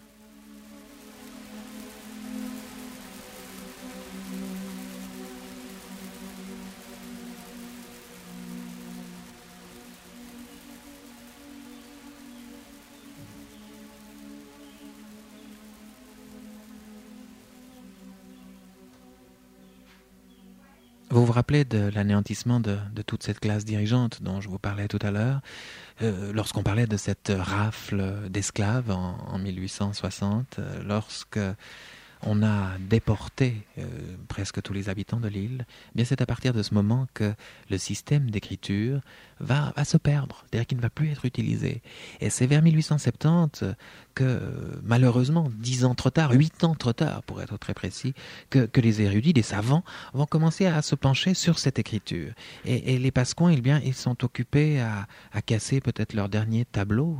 Vous vous rappelez de l'anéantissement de toute cette classe dirigeante dont je vous parlais tout à l'heure, lorsqu'on parlait de cette rafle d'esclaves en 1860, lorsque on a déporté presque tous les habitants de l'île, eh bien c'est à partir de ce moment que le système d'écriture va se perdre, c'est-à-dire qu'il ne va plus être utilisé. Et c'est vers 1870 que, malheureusement, 10 ans trop tard, 8 ans trop tard, pour être très précis, que les érudits, les savants, vont commencer à se pencher sur cette écriture. Et les Pasquins, eh bien, ils sont occupés à casser peut-être leur dernier tableau,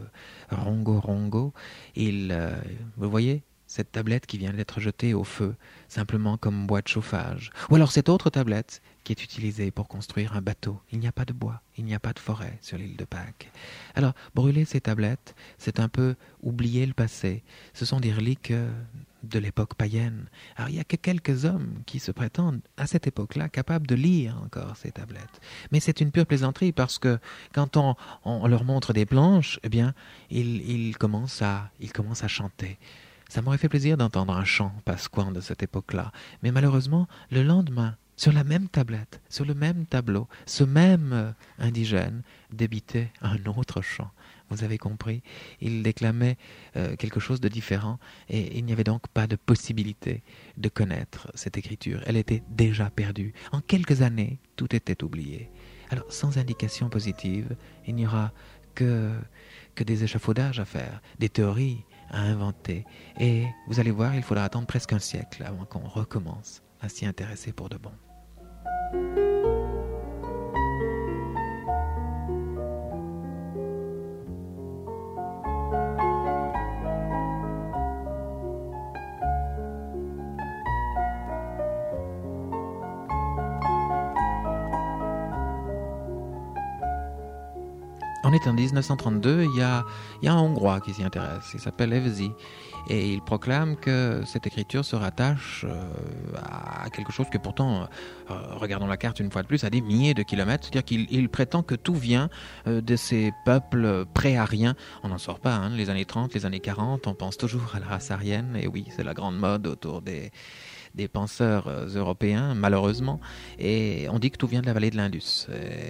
Rongo Rongo. Vous voyez, cette tablette qui vient d'être jetée au feu, simplement comme bois de chauffage. Ou alors cette autre tablette qui est utilisée pour construire un bateau. Il n'y a pas de bois, il n'y a pas de forêt sur l'île de Pâques. Alors, brûler ces tablettes, c'est un peu oublier le passé. Ce sont des reliques de l'époque païenne. Alors, il n'y a que quelques hommes qui se prétendent, à cette époque-là, capables de lire encore ces tablettes. Mais c'est une pure plaisanterie parce que quand on leur montre des planches, eh bien, ils commencent à chanter. Ça m'aurait fait plaisir d'entendre un chant pasquin de cette époque-là. Mais malheureusement, le lendemain, sur la même tablette, sur le même tableau, ce même indigène débitait un autre chant. Vous avez compris? Il déclamait quelque chose de différent et il n'y avait donc pas de possibilité de connaître cette écriture. Elle était déjà perdue. En quelques années, tout était oublié. Alors, sans indication positive, il n'y aura que des échafaudages à faire, des théories à inventer. Et vous allez voir, il faudra attendre presque un siècle avant qu'on recommence à s'y intéresser pour de bon. On est en 1932, il y a un Hongrois qui s'y intéresse, il s'appelle Evzi, et il proclame que cette écriture se rattache à quelque chose que pourtant, regardons la carte une fois de plus, à des milliers de kilomètres, c'est-à-dire qu'il prétend que tout vient de ces peuples pré-ariens. On n'en sort pas, les années 30, les années 40, on pense toujours à la race aryenne, et oui, c'est la grande mode autour des penseurs européens, malheureusement, et on dit que tout vient de la vallée de l'Indus.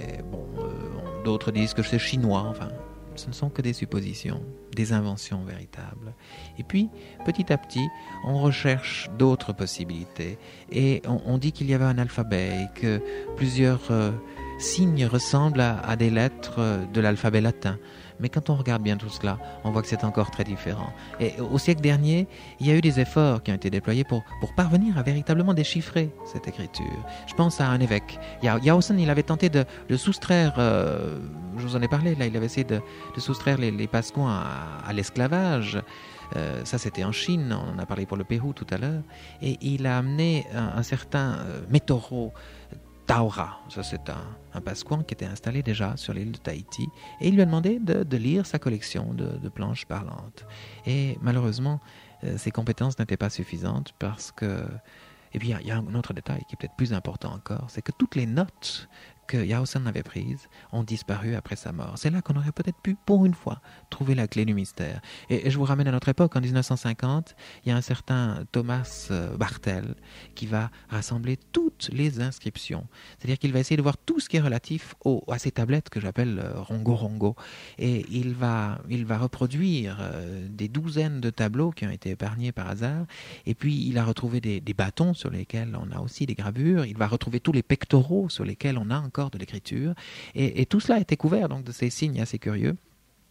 D'autres disent que c'est chinois, enfin, ce ne sont que des suppositions, des inventions véritables. Et puis, petit à petit, on recherche d'autres possibilités, et on dit qu'il y avait un alphabet, et que plusieurs signes ressemblent à des lettres de l'alphabet latin. Mais quand on regarde bien tout cela, on voit que c'est encore très différent. Et au siècle dernier, il y a eu des efforts qui ont été déployés pour parvenir à véritablement déchiffrer cette écriture. Je pense à un évêque. Yausen, il avait tenté de soustraire, je vous en ai parlé, là, il avait essayé de soustraire les Pasquins à l'esclavage. Ça, c'était en Chine, on en a parlé pour le Pérou tout à l'heure. Et il a amené un certain Metoro Taura, ça c'est un Pasquin qui était installé déjà sur l'île de Tahiti, et il lui a demandé de lire sa collection de planches parlantes. Et malheureusement, ses compétences n'étaient pas suffisantes parce que, et puis il y a un autre détail qui est peut-être plus important encore, c'est que toutes les notes que Yausen avait prises ont disparu après sa mort. C'est là qu'on aurait peut-être pu, pour une fois, trouver la clé du mystère. Et je vous ramène à notre époque, en 1950, il y a un certain Thomas Bartel qui va rassembler toutes les inscriptions. C'est-à-dire qu'il va essayer de voir tout ce qui est relatif à ces tablettes que j'appelle Rongo Rongo. Et il va reproduire des douzaines de tableaux qui ont été épargnés par hasard. Et puis, il a retrouvé des bâtons sur lesquels on a aussi des gravures. Il va retrouver tous les pectoraux sur lesquels on a encore de l'écriture, et tout cela a été couvert donc de ces signes assez curieux.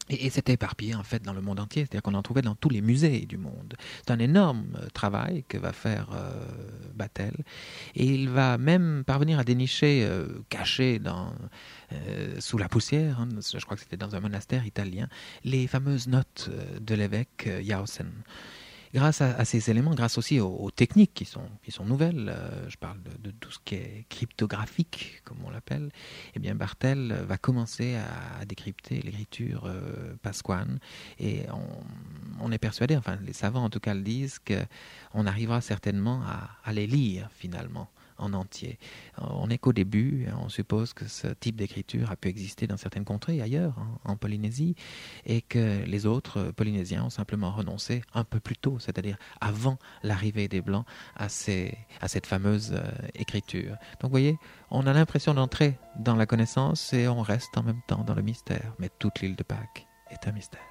Et c'était éparpillé en fait dans le monde entier, c'est-à-dire qu'on en trouvait dans tous les musées du monde. C'est un énorme travail que va faire Battel, et il va même parvenir à dénicher, caché sous la poussière, je crois que c'était dans un monastère italien, les fameuses notes de l'évêque Jausen. Grâce à ces éléments, grâce aussi aux techniques qui sont nouvelles, je parle de tout ce qui est cryptographique, comme on l'appelle, eh bien Bartel va commencer à décrypter l'écriture pasquane, et on est persuadé, enfin les savants en tout cas le disent, qu'on arrivera certainement à les lire finalement en entier. On n'est qu'au début, on suppose que ce type d'écriture a pu exister dans certaines contrées ailleurs, en Polynésie, et que les autres Polynésiens ont simplement renoncé un peu plus tôt, c'est-à-dire avant l'arrivée des Blancs à cette fameuse écriture. Donc vous voyez, on a l'impression d'entrer dans la connaissance et on reste en même temps dans le mystère. Mais toute l'île de Pâques est un mystère.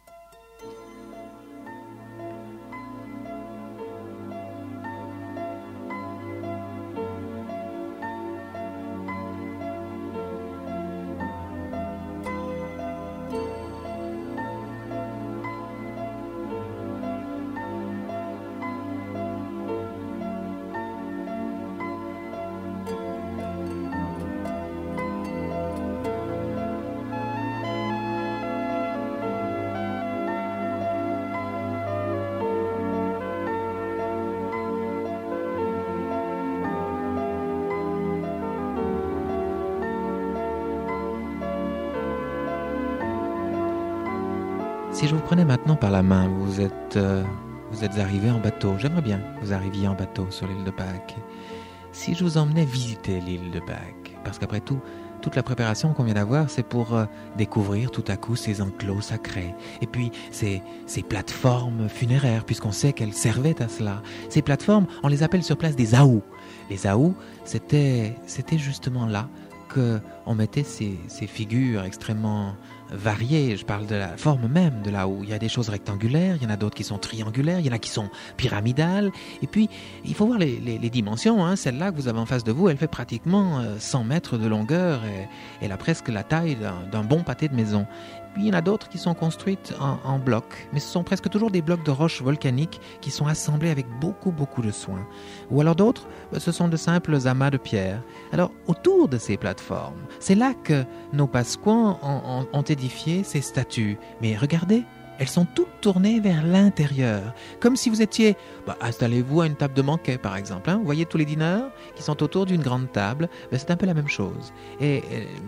Si je vous prenais maintenant par la main, vous êtes arrivé en bateau. J'aimerais bien que vous arriviez en bateau sur l'île de Pâques. Si je vous emmenais visiter l'île de Pâques, parce qu'après tout, toute la préparation qu'on vient d'avoir, c'est pour découvrir tout à coup ces enclos sacrés. Et puis ces plateformes funéraires, puisqu'on sait qu'elles servaient à cela. Ces plateformes, on les appelle sur place des aous. Les aous, c'était justement là qu'on mettait ces figures extrêmement variées. Je parle de la forme même de là où il y a des choses rectangulaires, il y en a d'autres qui sont triangulaires, il y en a qui sont pyramidales. Et puis, il faut voir les dimensions. Celle-là que vous avez en face de vous, elle fait pratiquement 100 mètres de longueur et elle a presque la taille d'un bon pâté de maison. Puis il y en a d'autres qui sont construites en blocs, mais ce sont presque toujours des blocs de roches volcaniques qui sont assemblés avec beaucoup, beaucoup de soin. Ou alors d'autres, ce sont de simples amas de pierre. Alors, autour de ces plateformes, c'est là que nos Pasquans ont édifié ces statues. Mais regardez, elles sont toutes tournées vers l'intérieur, comme si vous étiez... installez-vous à une table de banquet, par exemple. Vous voyez tous les dîneurs qui sont autour d'une grande table. C'est un peu la même chose. Et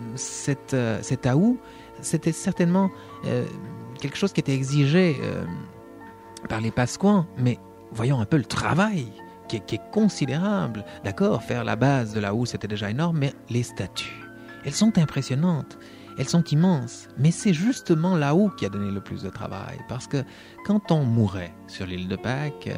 cet août, c'était certainement quelque chose qui était exigé par les Pasquans, mais voyons un peu le travail qui est considérable. D'accord, faire la base de la houe, c'était déjà énorme, mais les statues, elles sont impressionnantes, elles sont immenses, mais c'est justement la houe qui a donné le plus de travail, parce que quand on mourait sur l'île de Pâques,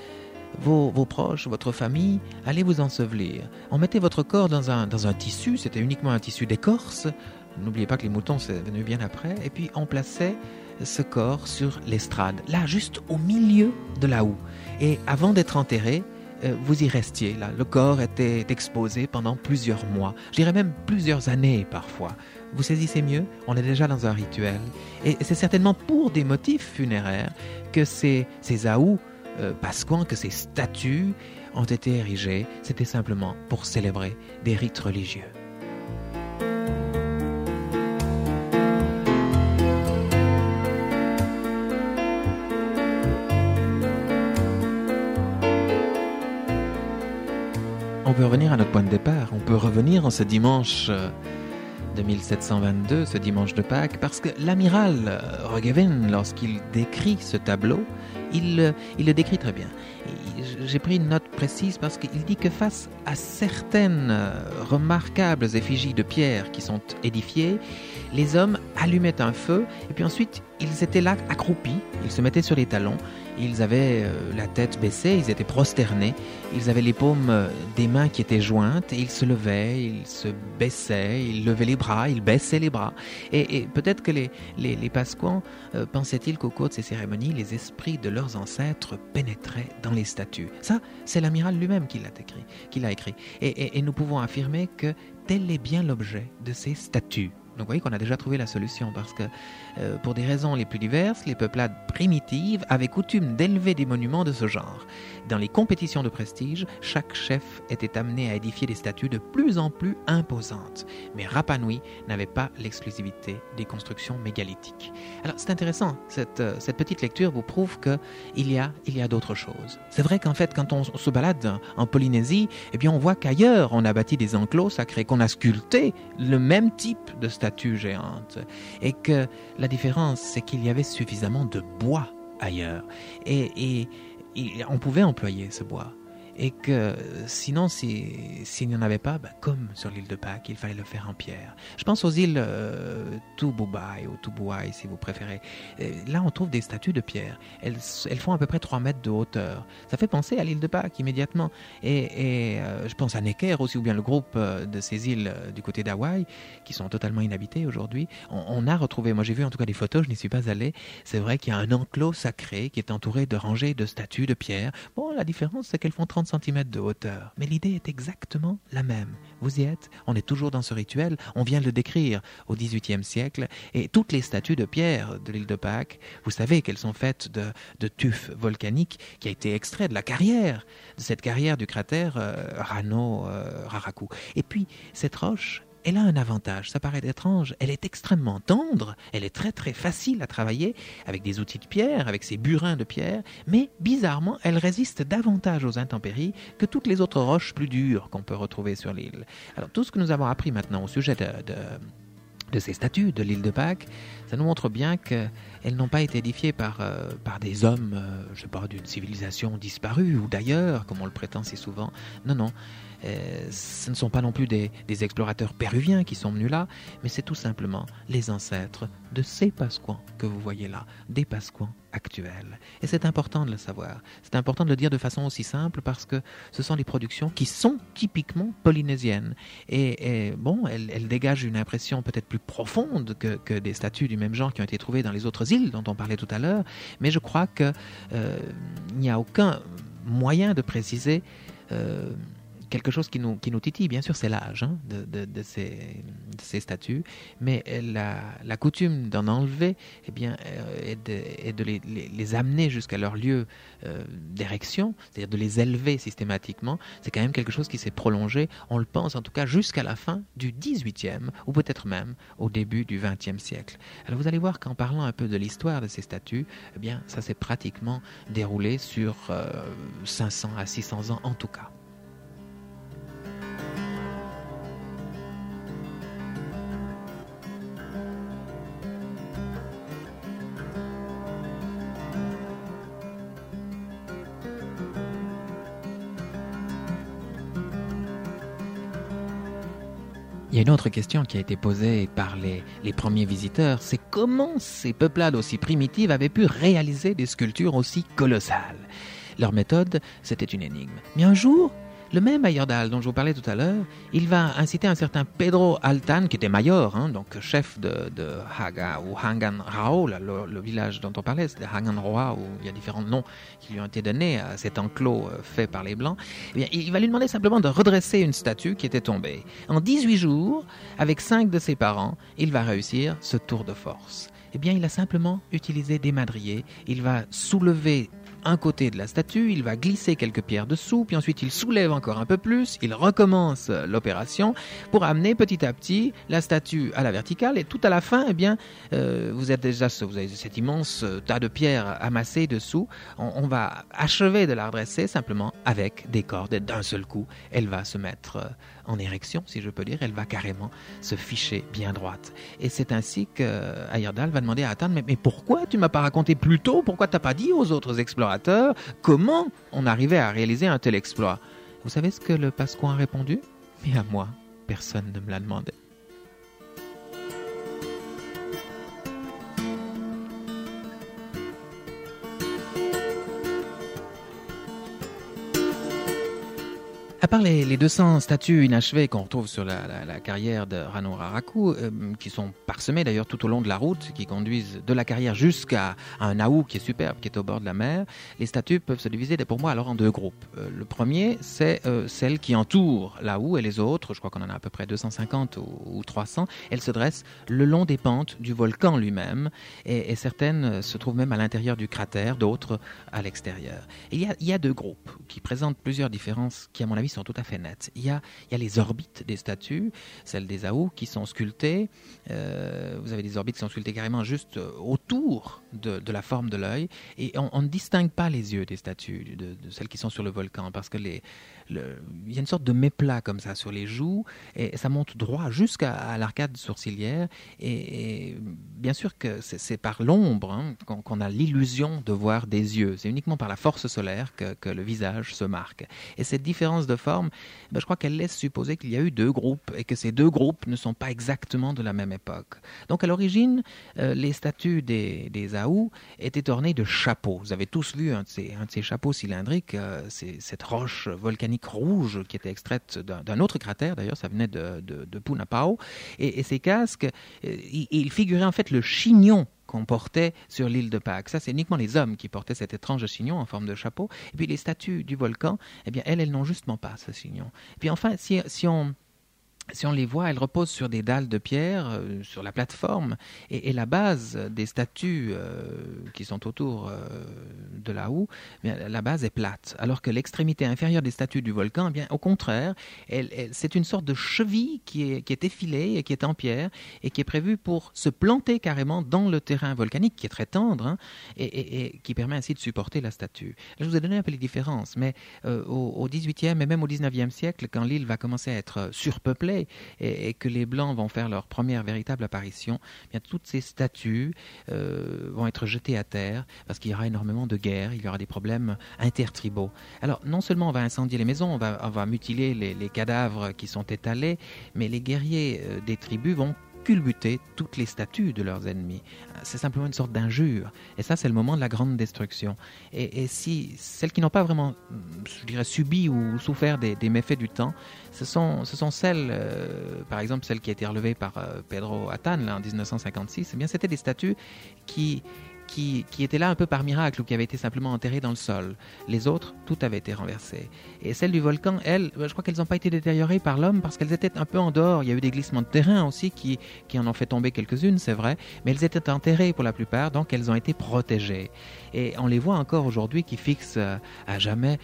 vos proches, votre famille allaient vous ensevelir. On mettait votre corps dans un tissu, c'était uniquement un tissu d'écorce. N'oubliez pas que les moutons, c'est venu bien après. Et puis, on plaçait ce corps sur l'estrade, là, juste au milieu de la houe. Et avant d'être enterré, vous y restiez, là. Le corps était exposé pendant plusieurs mois. Je dirais même plusieurs années, parfois. Vous saisissez mieux? On est déjà dans un rituel. Et c'est certainement pour des motifs funéraires que ces aous pasquans, que ces statues ont été érigées. C'était simplement pour célébrer des rites religieux. On peut revenir à notre point de départ, on peut revenir en ce dimanche de 1722, ce dimanche de Pâques, parce que l'amiral Roggeveen, lorsqu'il décrit ce tableau, il le décrit très bien. J'ai pris une note précise parce qu'il dit que face à certaines remarquables effigies de pierre qui sont édifiées, les hommes allumaient un feu et puis ensuite ils étaient là accroupis, ils se mettaient sur les talons, ils avaient la tête baissée, ils étaient prosternés, ils avaient les paumes des mains qui étaient jointes et ils se levaient, ils se baissaient, ils levaient les bras, ils baissaient les bras. Et peut-être que les Pasquans pensaient-ils qu'au cours de ces cérémonies, les esprits de leurs ancêtres pénétraient dans les statues. Ça, c'est l'amiral lui-même qui l'a écrit. Et nous pouvons affirmer que tel est bien l'objet de ces statues Donc vous voyez qu'on a déjà trouvé la solution parce que pour des raisons les plus diverses, les peuplades primitives avaient coutume d'élever des monuments de ce genre. Dans les compétitions de prestige, chaque chef était amené à édifier des statues de plus en plus imposantes. Mais Rapa Nui n'avait pas l'exclusivité des constructions mégalithiques. Alors c'est intéressant, cette petite lecture vous prouve qu'il y a d'autres choses. C'est vrai qu'en fait, quand on se balade en Polynésie, eh bien on voit qu'ailleurs on a bâti des enclos sacrés, qu'on a sculpté le même type de statues géantes. Et que la différence, c'est qu'il y avait suffisamment de bois ailleurs. Et on pouvait employer ce bois. Et que sinon, s'il n'y en avait pas, comme sur l'île de Pâques, il fallait le faire en pierre. Je pense aux îles Tubuai ou Tubuai, si vous préférez. Là, on trouve des statues de pierre. Elles font à peu près 3 mètres de hauteur. Ça fait penser à l'île de Pâques immédiatement. Et je pense à Necker aussi, ou bien le groupe de ces îles du côté d'Hawaï, qui sont totalement inhabitées aujourd'hui. On a retrouvé, moi j'ai vu en tout cas des photos, je n'y suis pas allé. C'est vrai qu'il y a un enclos sacré qui est entouré de rangées de statues de pierre. Bon, la différence, c'est qu'elles font 30 cm de hauteur. Mais l'idée est exactement la même. Vous y êtes, on est toujours dans ce rituel, on vient de le décrire au XVIIIe siècle, et toutes les statues de pierre de l'île de Pâques, vous savez qu'elles sont faites de tuf volcanique qui a été extrait de la carrière, de cette carrière du cratère Rano-Raraku. Et puis, cette roche, elle a un avantage, ça paraît étrange, elle est extrêmement tendre, elle est très très facile à travailler avec des outils de pierre, avec ses burins de pierre, mais bizarrement, elle résiste davantage aux intempéries que toutes les autres roches plus dures qu'on peut retrouver sur l'île. Alors tout ce que nous avons appris maintenant au sujet de ces statues de l'île de Pâques, ça nous montre bien qu'elles n'ont pas été édifiées par des hommes, je sais pas, d'une civilisation disparue ou d'ailleurs, comme on le prétend si souvent. Non. Ce ne sont pas non plus des explorateurs péruviens qui sont venus là, mais c'est tout simplement les ancêtres de ces Pasquans que vous voyez là, des Pasquans actuels. Et c'est important de le savoir. C'est important de le dire de façon aussi simple parce que ce sont des productions qui sont typiquement polynésiennes. Et bon, elles dégagent une impression peut-être plus profonde que des statues du même genre qui ont été trouvées dans les autres îles dont on parlait tout à l'heure, mais je crois qu'il n'y a aucun moyen de préciser quelque chose qui nous titille, bien sûr, c'est l'âge de ces statues, mais la coutume d'en enlever est de les amener jusqu'à leur lieu d'érection, c'est-à-dire de les élever systématiquement. C'est quand même quelque chose qui s'est prolongé, on le pense en tout cas jusqu'à la fin du XVIIIe, ou peut-être même au début du XXe siècle. Alors vous allez voir qu'en parlant un peu de l'histoire de ces statues, eh bien, ça s'est pratiquement déroulé sur 500 à 600 ans en tout cas. Il y a une autre question qui a été posée par les premiers visiteurs, c'est comment ces peuplades aussi primitives avaient pu réaliser des sculptures aussi colossales. Leur méthode, c'était une énigme. Mais un jour, le même Ayerdal dont je vous parlais tout à l'heure, il va inciter un certain Pedro Altan, qui était mayor, donc chef de Haga ou Hangan Rao, le village dont on parlait, c'était Hangan Roa, où il y a différents noms qui lui ont été donnés à cet enclos fait par les Blancs. Eh bien, il va lui demander simplement de redresser une statue qui était tombée. En 18 jours, avec 5 de ses parents, il va réussir ce tour de force. Eh bien, il a simplement utilisé des madriers, il va soulever un côté de la statue, il va glisser quelques pierres dessous, puis ensuite il soulève encore un peu plus, il recommence l'opération pour amener petit à petit la statue à la verticale, et tout à la fin, eh bien, vous avez cet immense tas de pierres amassées dessous, on va achever de la redresser simplement avec des cordes, et d'un seul coup, elle va se mettre en érection, si je peux dire, elle va carrément se ficher bien droite. Et c'est ainsi que Ayerdal va demander à Atan, mais pourquoi tu m'as pas raconté plus tôt, pourquoi t'as pas dit aux autres explorateurs comment on arrivait à réaliser un tel exploit? Vous savez ce que le Pasquan a répondu? Mais à moi, personne ne me l'a demandé. À part les 200 statues inachevées qu'on retrouve sur la carrière de Rano Raraku, qui sont parsemées d'ailleurs tout au long de la route, qui conduisent de la carrière jusqu'à un Aou qui est superbe, qui est au bord de la mer, les statues peuvent se diviser pour moi alors en deux groupes. Le premier, c'est celles qui entourent l'Aou, et les autres, je crois qu'on en a à peu près 250 ou 300, elles se dressent le long des pentes du volcan lui-même, et certaines se trouvent même à l'intérieur du cratère, d'autres à l'extérieur. Et il y a deux groupes qui présentent plusieurs différences qui, à mon avis, sont tout à fait nettes. Il y a les orbites des statues, celles des Aou, qui sont sculptées. Vous avez des orbites qui sont sculptées carrément juste autour de la forme de l'œil, et on ne distingue pas les yeux des statues, de celles qui sont sur le volcan, parce que il y a une sorte de méplat comme ça sur les joues, et ça monte droit jusqu'à l'arcade sourcilière, et bien sûr que c'est par l'ombre qu'on a l'illusion de voir des yeux. C'est uniquement par la force solaire que le visage se marque. Et cette différence de forme, je crois qu'elle laisse supposer qu'il y a eu deux groupes, et que ces deux groupes ne sont pas exactement de la même époque. Donc à l'origine, les statues des Aou étaient ornées de chapeaux. Vous avez tous vu un de ces chapeaux cylindriques, c'est cette roche volcanique rouge qui était extraite d'un autre cratère, d'ailleurs ça venait de Punapao, et ces casques, ils figuraient en fait le chignon qu'on portait sur l'île de Pâques. Ça, c'est uniquement les hommes qui portaient cet étrange chignon en forme de chapeau. Et puis les statues du volcan, eh bien, elles n'ont justement pas ce chignon. Et puis enfin, si on les voit, elles reposent sur des dalles de pierre, sur la plateforme, et la base des statues qui sont autour de la houe, la base est plate, alors que l'extrémité inférieure des statues du volcan, eh bien, au contraire, c'est une sorte de cheville qui est effilée et qui est en pierre, et qui est prévue pour se planter carrément dans le terrain volcanique, qui est très tendre, et qui permet ainsi de supporter la statue. Là, je vous ai donné un peu les différences, mais au XVIIIe et même au XIXe siècle, quand l'île va commencer à être surpeuplée, et que les Blancs vont faire leur première véritable apparition, bien, toutes ces statues vont être jetées à terre parce qu'il y aura énormément de guerres, il y aura des problèmes intertribaux. Alors, non seulement on va incendier les maisons, on va mutiler les cadavres qui sont étalés, mais les guerriers des tribus vont culbuter toutes les statues de leurs ennemis. C'est simplement une sorte d'injure. Et ça, c'est le moment de la grande destruction. Et si celles qui n'ont pas vraiment, je dirais, subi ou souffert des méfaits du temps, ce sont celles, par exemple, celle qui a été relevée par Pedro Atan là, en 1956, eh bien, c'était des statues qui étaient là un peu par miracle ou qui avaient été simplement enterrées dans le sol. Les autres, tout avait été renversé. Et celles du volcan, elles, je crois qu'elles n'ont pas été détériorées par l'homme parce qu'elles étaient un peu en dehors. Il y a eu des glissements de terrain aussi qui en ont fait tomber quelques-unes, c'est vrai, mais elles étaient enterrées pour la plupart, donc elles ont été protégées. Et on les voit encore aujourd'hui qui fixent à jamais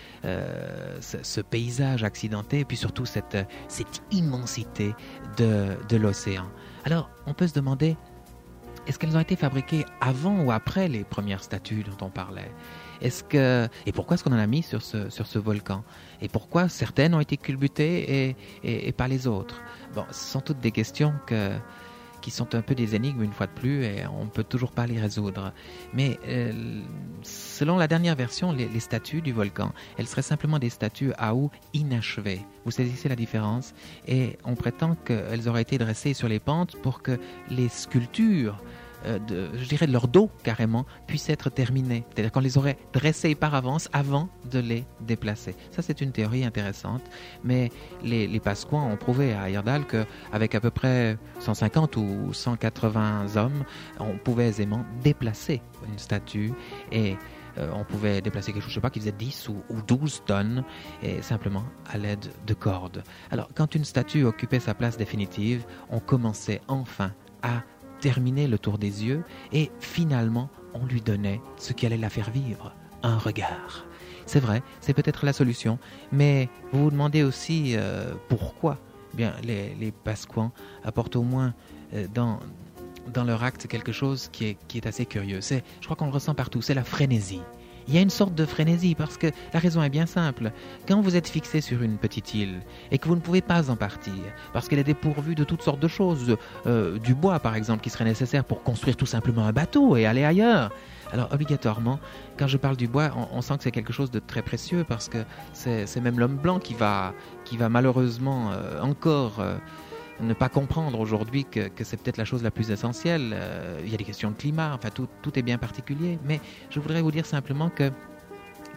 ce paysage accidenté et puis surtout cette immensité de l'océan. Alors, on peut se demander, est-ce qu'elles ont été fabriquées avant ou après les premières statues dont on parlait ? Et pourquoi est-ce qu'on en a mis sur ce volcan ? Et pourquoi certaines ont été culbutées et pas les autres ? Bon, ce sont toutes des questions qui sont un peu des énigmes une fois de plus et on ne peut toujours pas les résoudre. Mais selon la dernière version, les statues du volcan, elles seraient simplement des statues Aou inachevées. Vous saisissez la différence ? Et on prétend qu'elles auraient été dressées sur les pentes pour que les sculptures je dirais de leur dos carrément, puissent être terminées. C'est-à-dire qu'on les aurait dressées par avance avant de les déplacer. Ça, c'est une théorie intéressante, mais les Pasquins ont prouvé à Heyerdahl qu'avec à peu près 150 ou 180 hommes, on pouvait aisément déplacer une statue et on pouvait déplacer quelque chose, je sais pas, qui faisait 10 ou 12 tonnes, et simplement à l'aide de cordes. Alors, quand une statue occupait sa place définitive, on commençait enfin à terminer le tour des yeux et finalement on lui donnait ce qui allait la faire vivre, un regard. C'est vrai, c'est peut-être la solution, mais vous vous demandez aussi pourquoi. Bien, les Pasquins apportent au moins dans leur acte quelque chose qui est assez curieux. Je crois qu'on le ressent partout, c'est la frénésie. Il y a une sorte de frénésie parce que la raison est bien simple. Quand vous êtes fixé sur une petite île et que vous ne pouvez pas en partir parce qu'elle est dépourvue de toutes sortes de choses, du bois par exemple qui serait nécessaire pour construire tout simplement un bateau et aller ailleurs. Alors obligatoirement, quand je parle du bois, on sent que c'est quelque chose de très précieux parce que c'est même l'homme blanc qui va malheureusement encore ne pas comprendre aujourd'hui que c'est peut-être la chose la plus essentielle. Il y a des questions de climat, enfin tout est bien particulier, mais je voudrais vous dire simplement que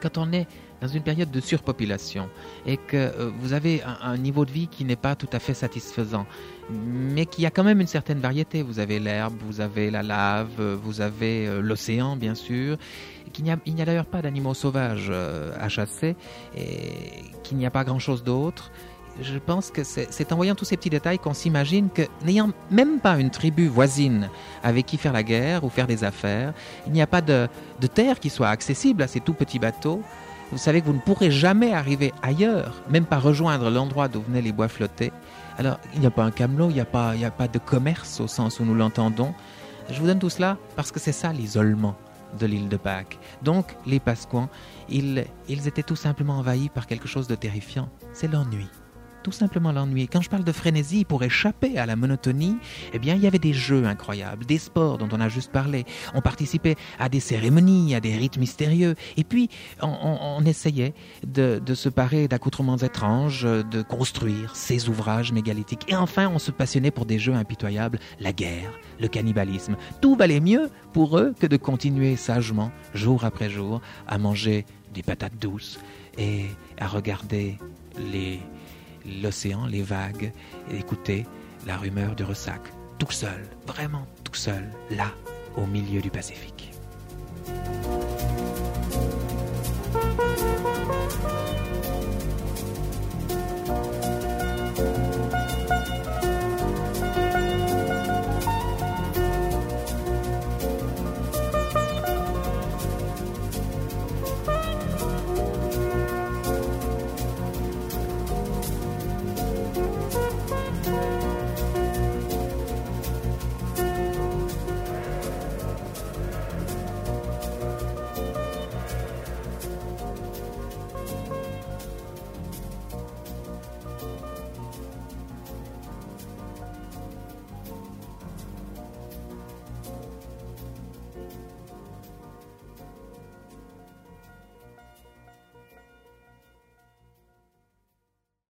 quand on est dans une période de surpopulation et que vous avez un niveau de vie qui n'est pas tout à fait satisfaisant, mais qu'il y a quand même une certaine variété. Vous avez l'herbe, vous avez la lave, vous avez l'océan, bien sûr. Il n'y a d'ailleurs pas d'animaux sauvages à chasser et qu'il n'y a pas grand-chose d'autre. Je pense que c'est en voyant tous ces petits détails qu'on s'imagine que, n'ayant même pas une tribu voisine avec qui faire la guerre ou faire des affaires, il n'y a pas de terre qui soit accessible à ces tout petits bateaux. Vous savez que vous ne pourrez jamais arriver ailleurs, même pas rejoindre l'endroit d'où venaient les bois flottés. Alors, il n'y a pas un camelot, il n'y a pas de commerce au sens où nous l'entendons. Je vous donne tout cela parce que c'est ça l'isolement de l'île de Pâques. Donc, les Pasquans, ils étaient tout simplement envahis par quelque chose de terrifiant. C'est l'ennui. Tout simplement l'ennui. Quand je parle de frénésie, pour échapper à la monotonie, eh bien, il y avait des jeux incroyables, des sports dont on a juste parlé. On participait à des cérémonies, à des rites mystérieux. Et puis, on essayait de se parer d'accoutrements étranges, de construire ces ouvrages mégalithiques. Et enfin, on se passionnait pour des jeux impitoyables, la guerre, le cannibalisme. Tout valait mieux pour eux que de continuer sagement, jour après jour, à manger des patates douces et à regarder l'océan, les vagues, et écouter la rumeur du ressac, tout seul, vraiment tout seul, là, au milieu du Pacifique.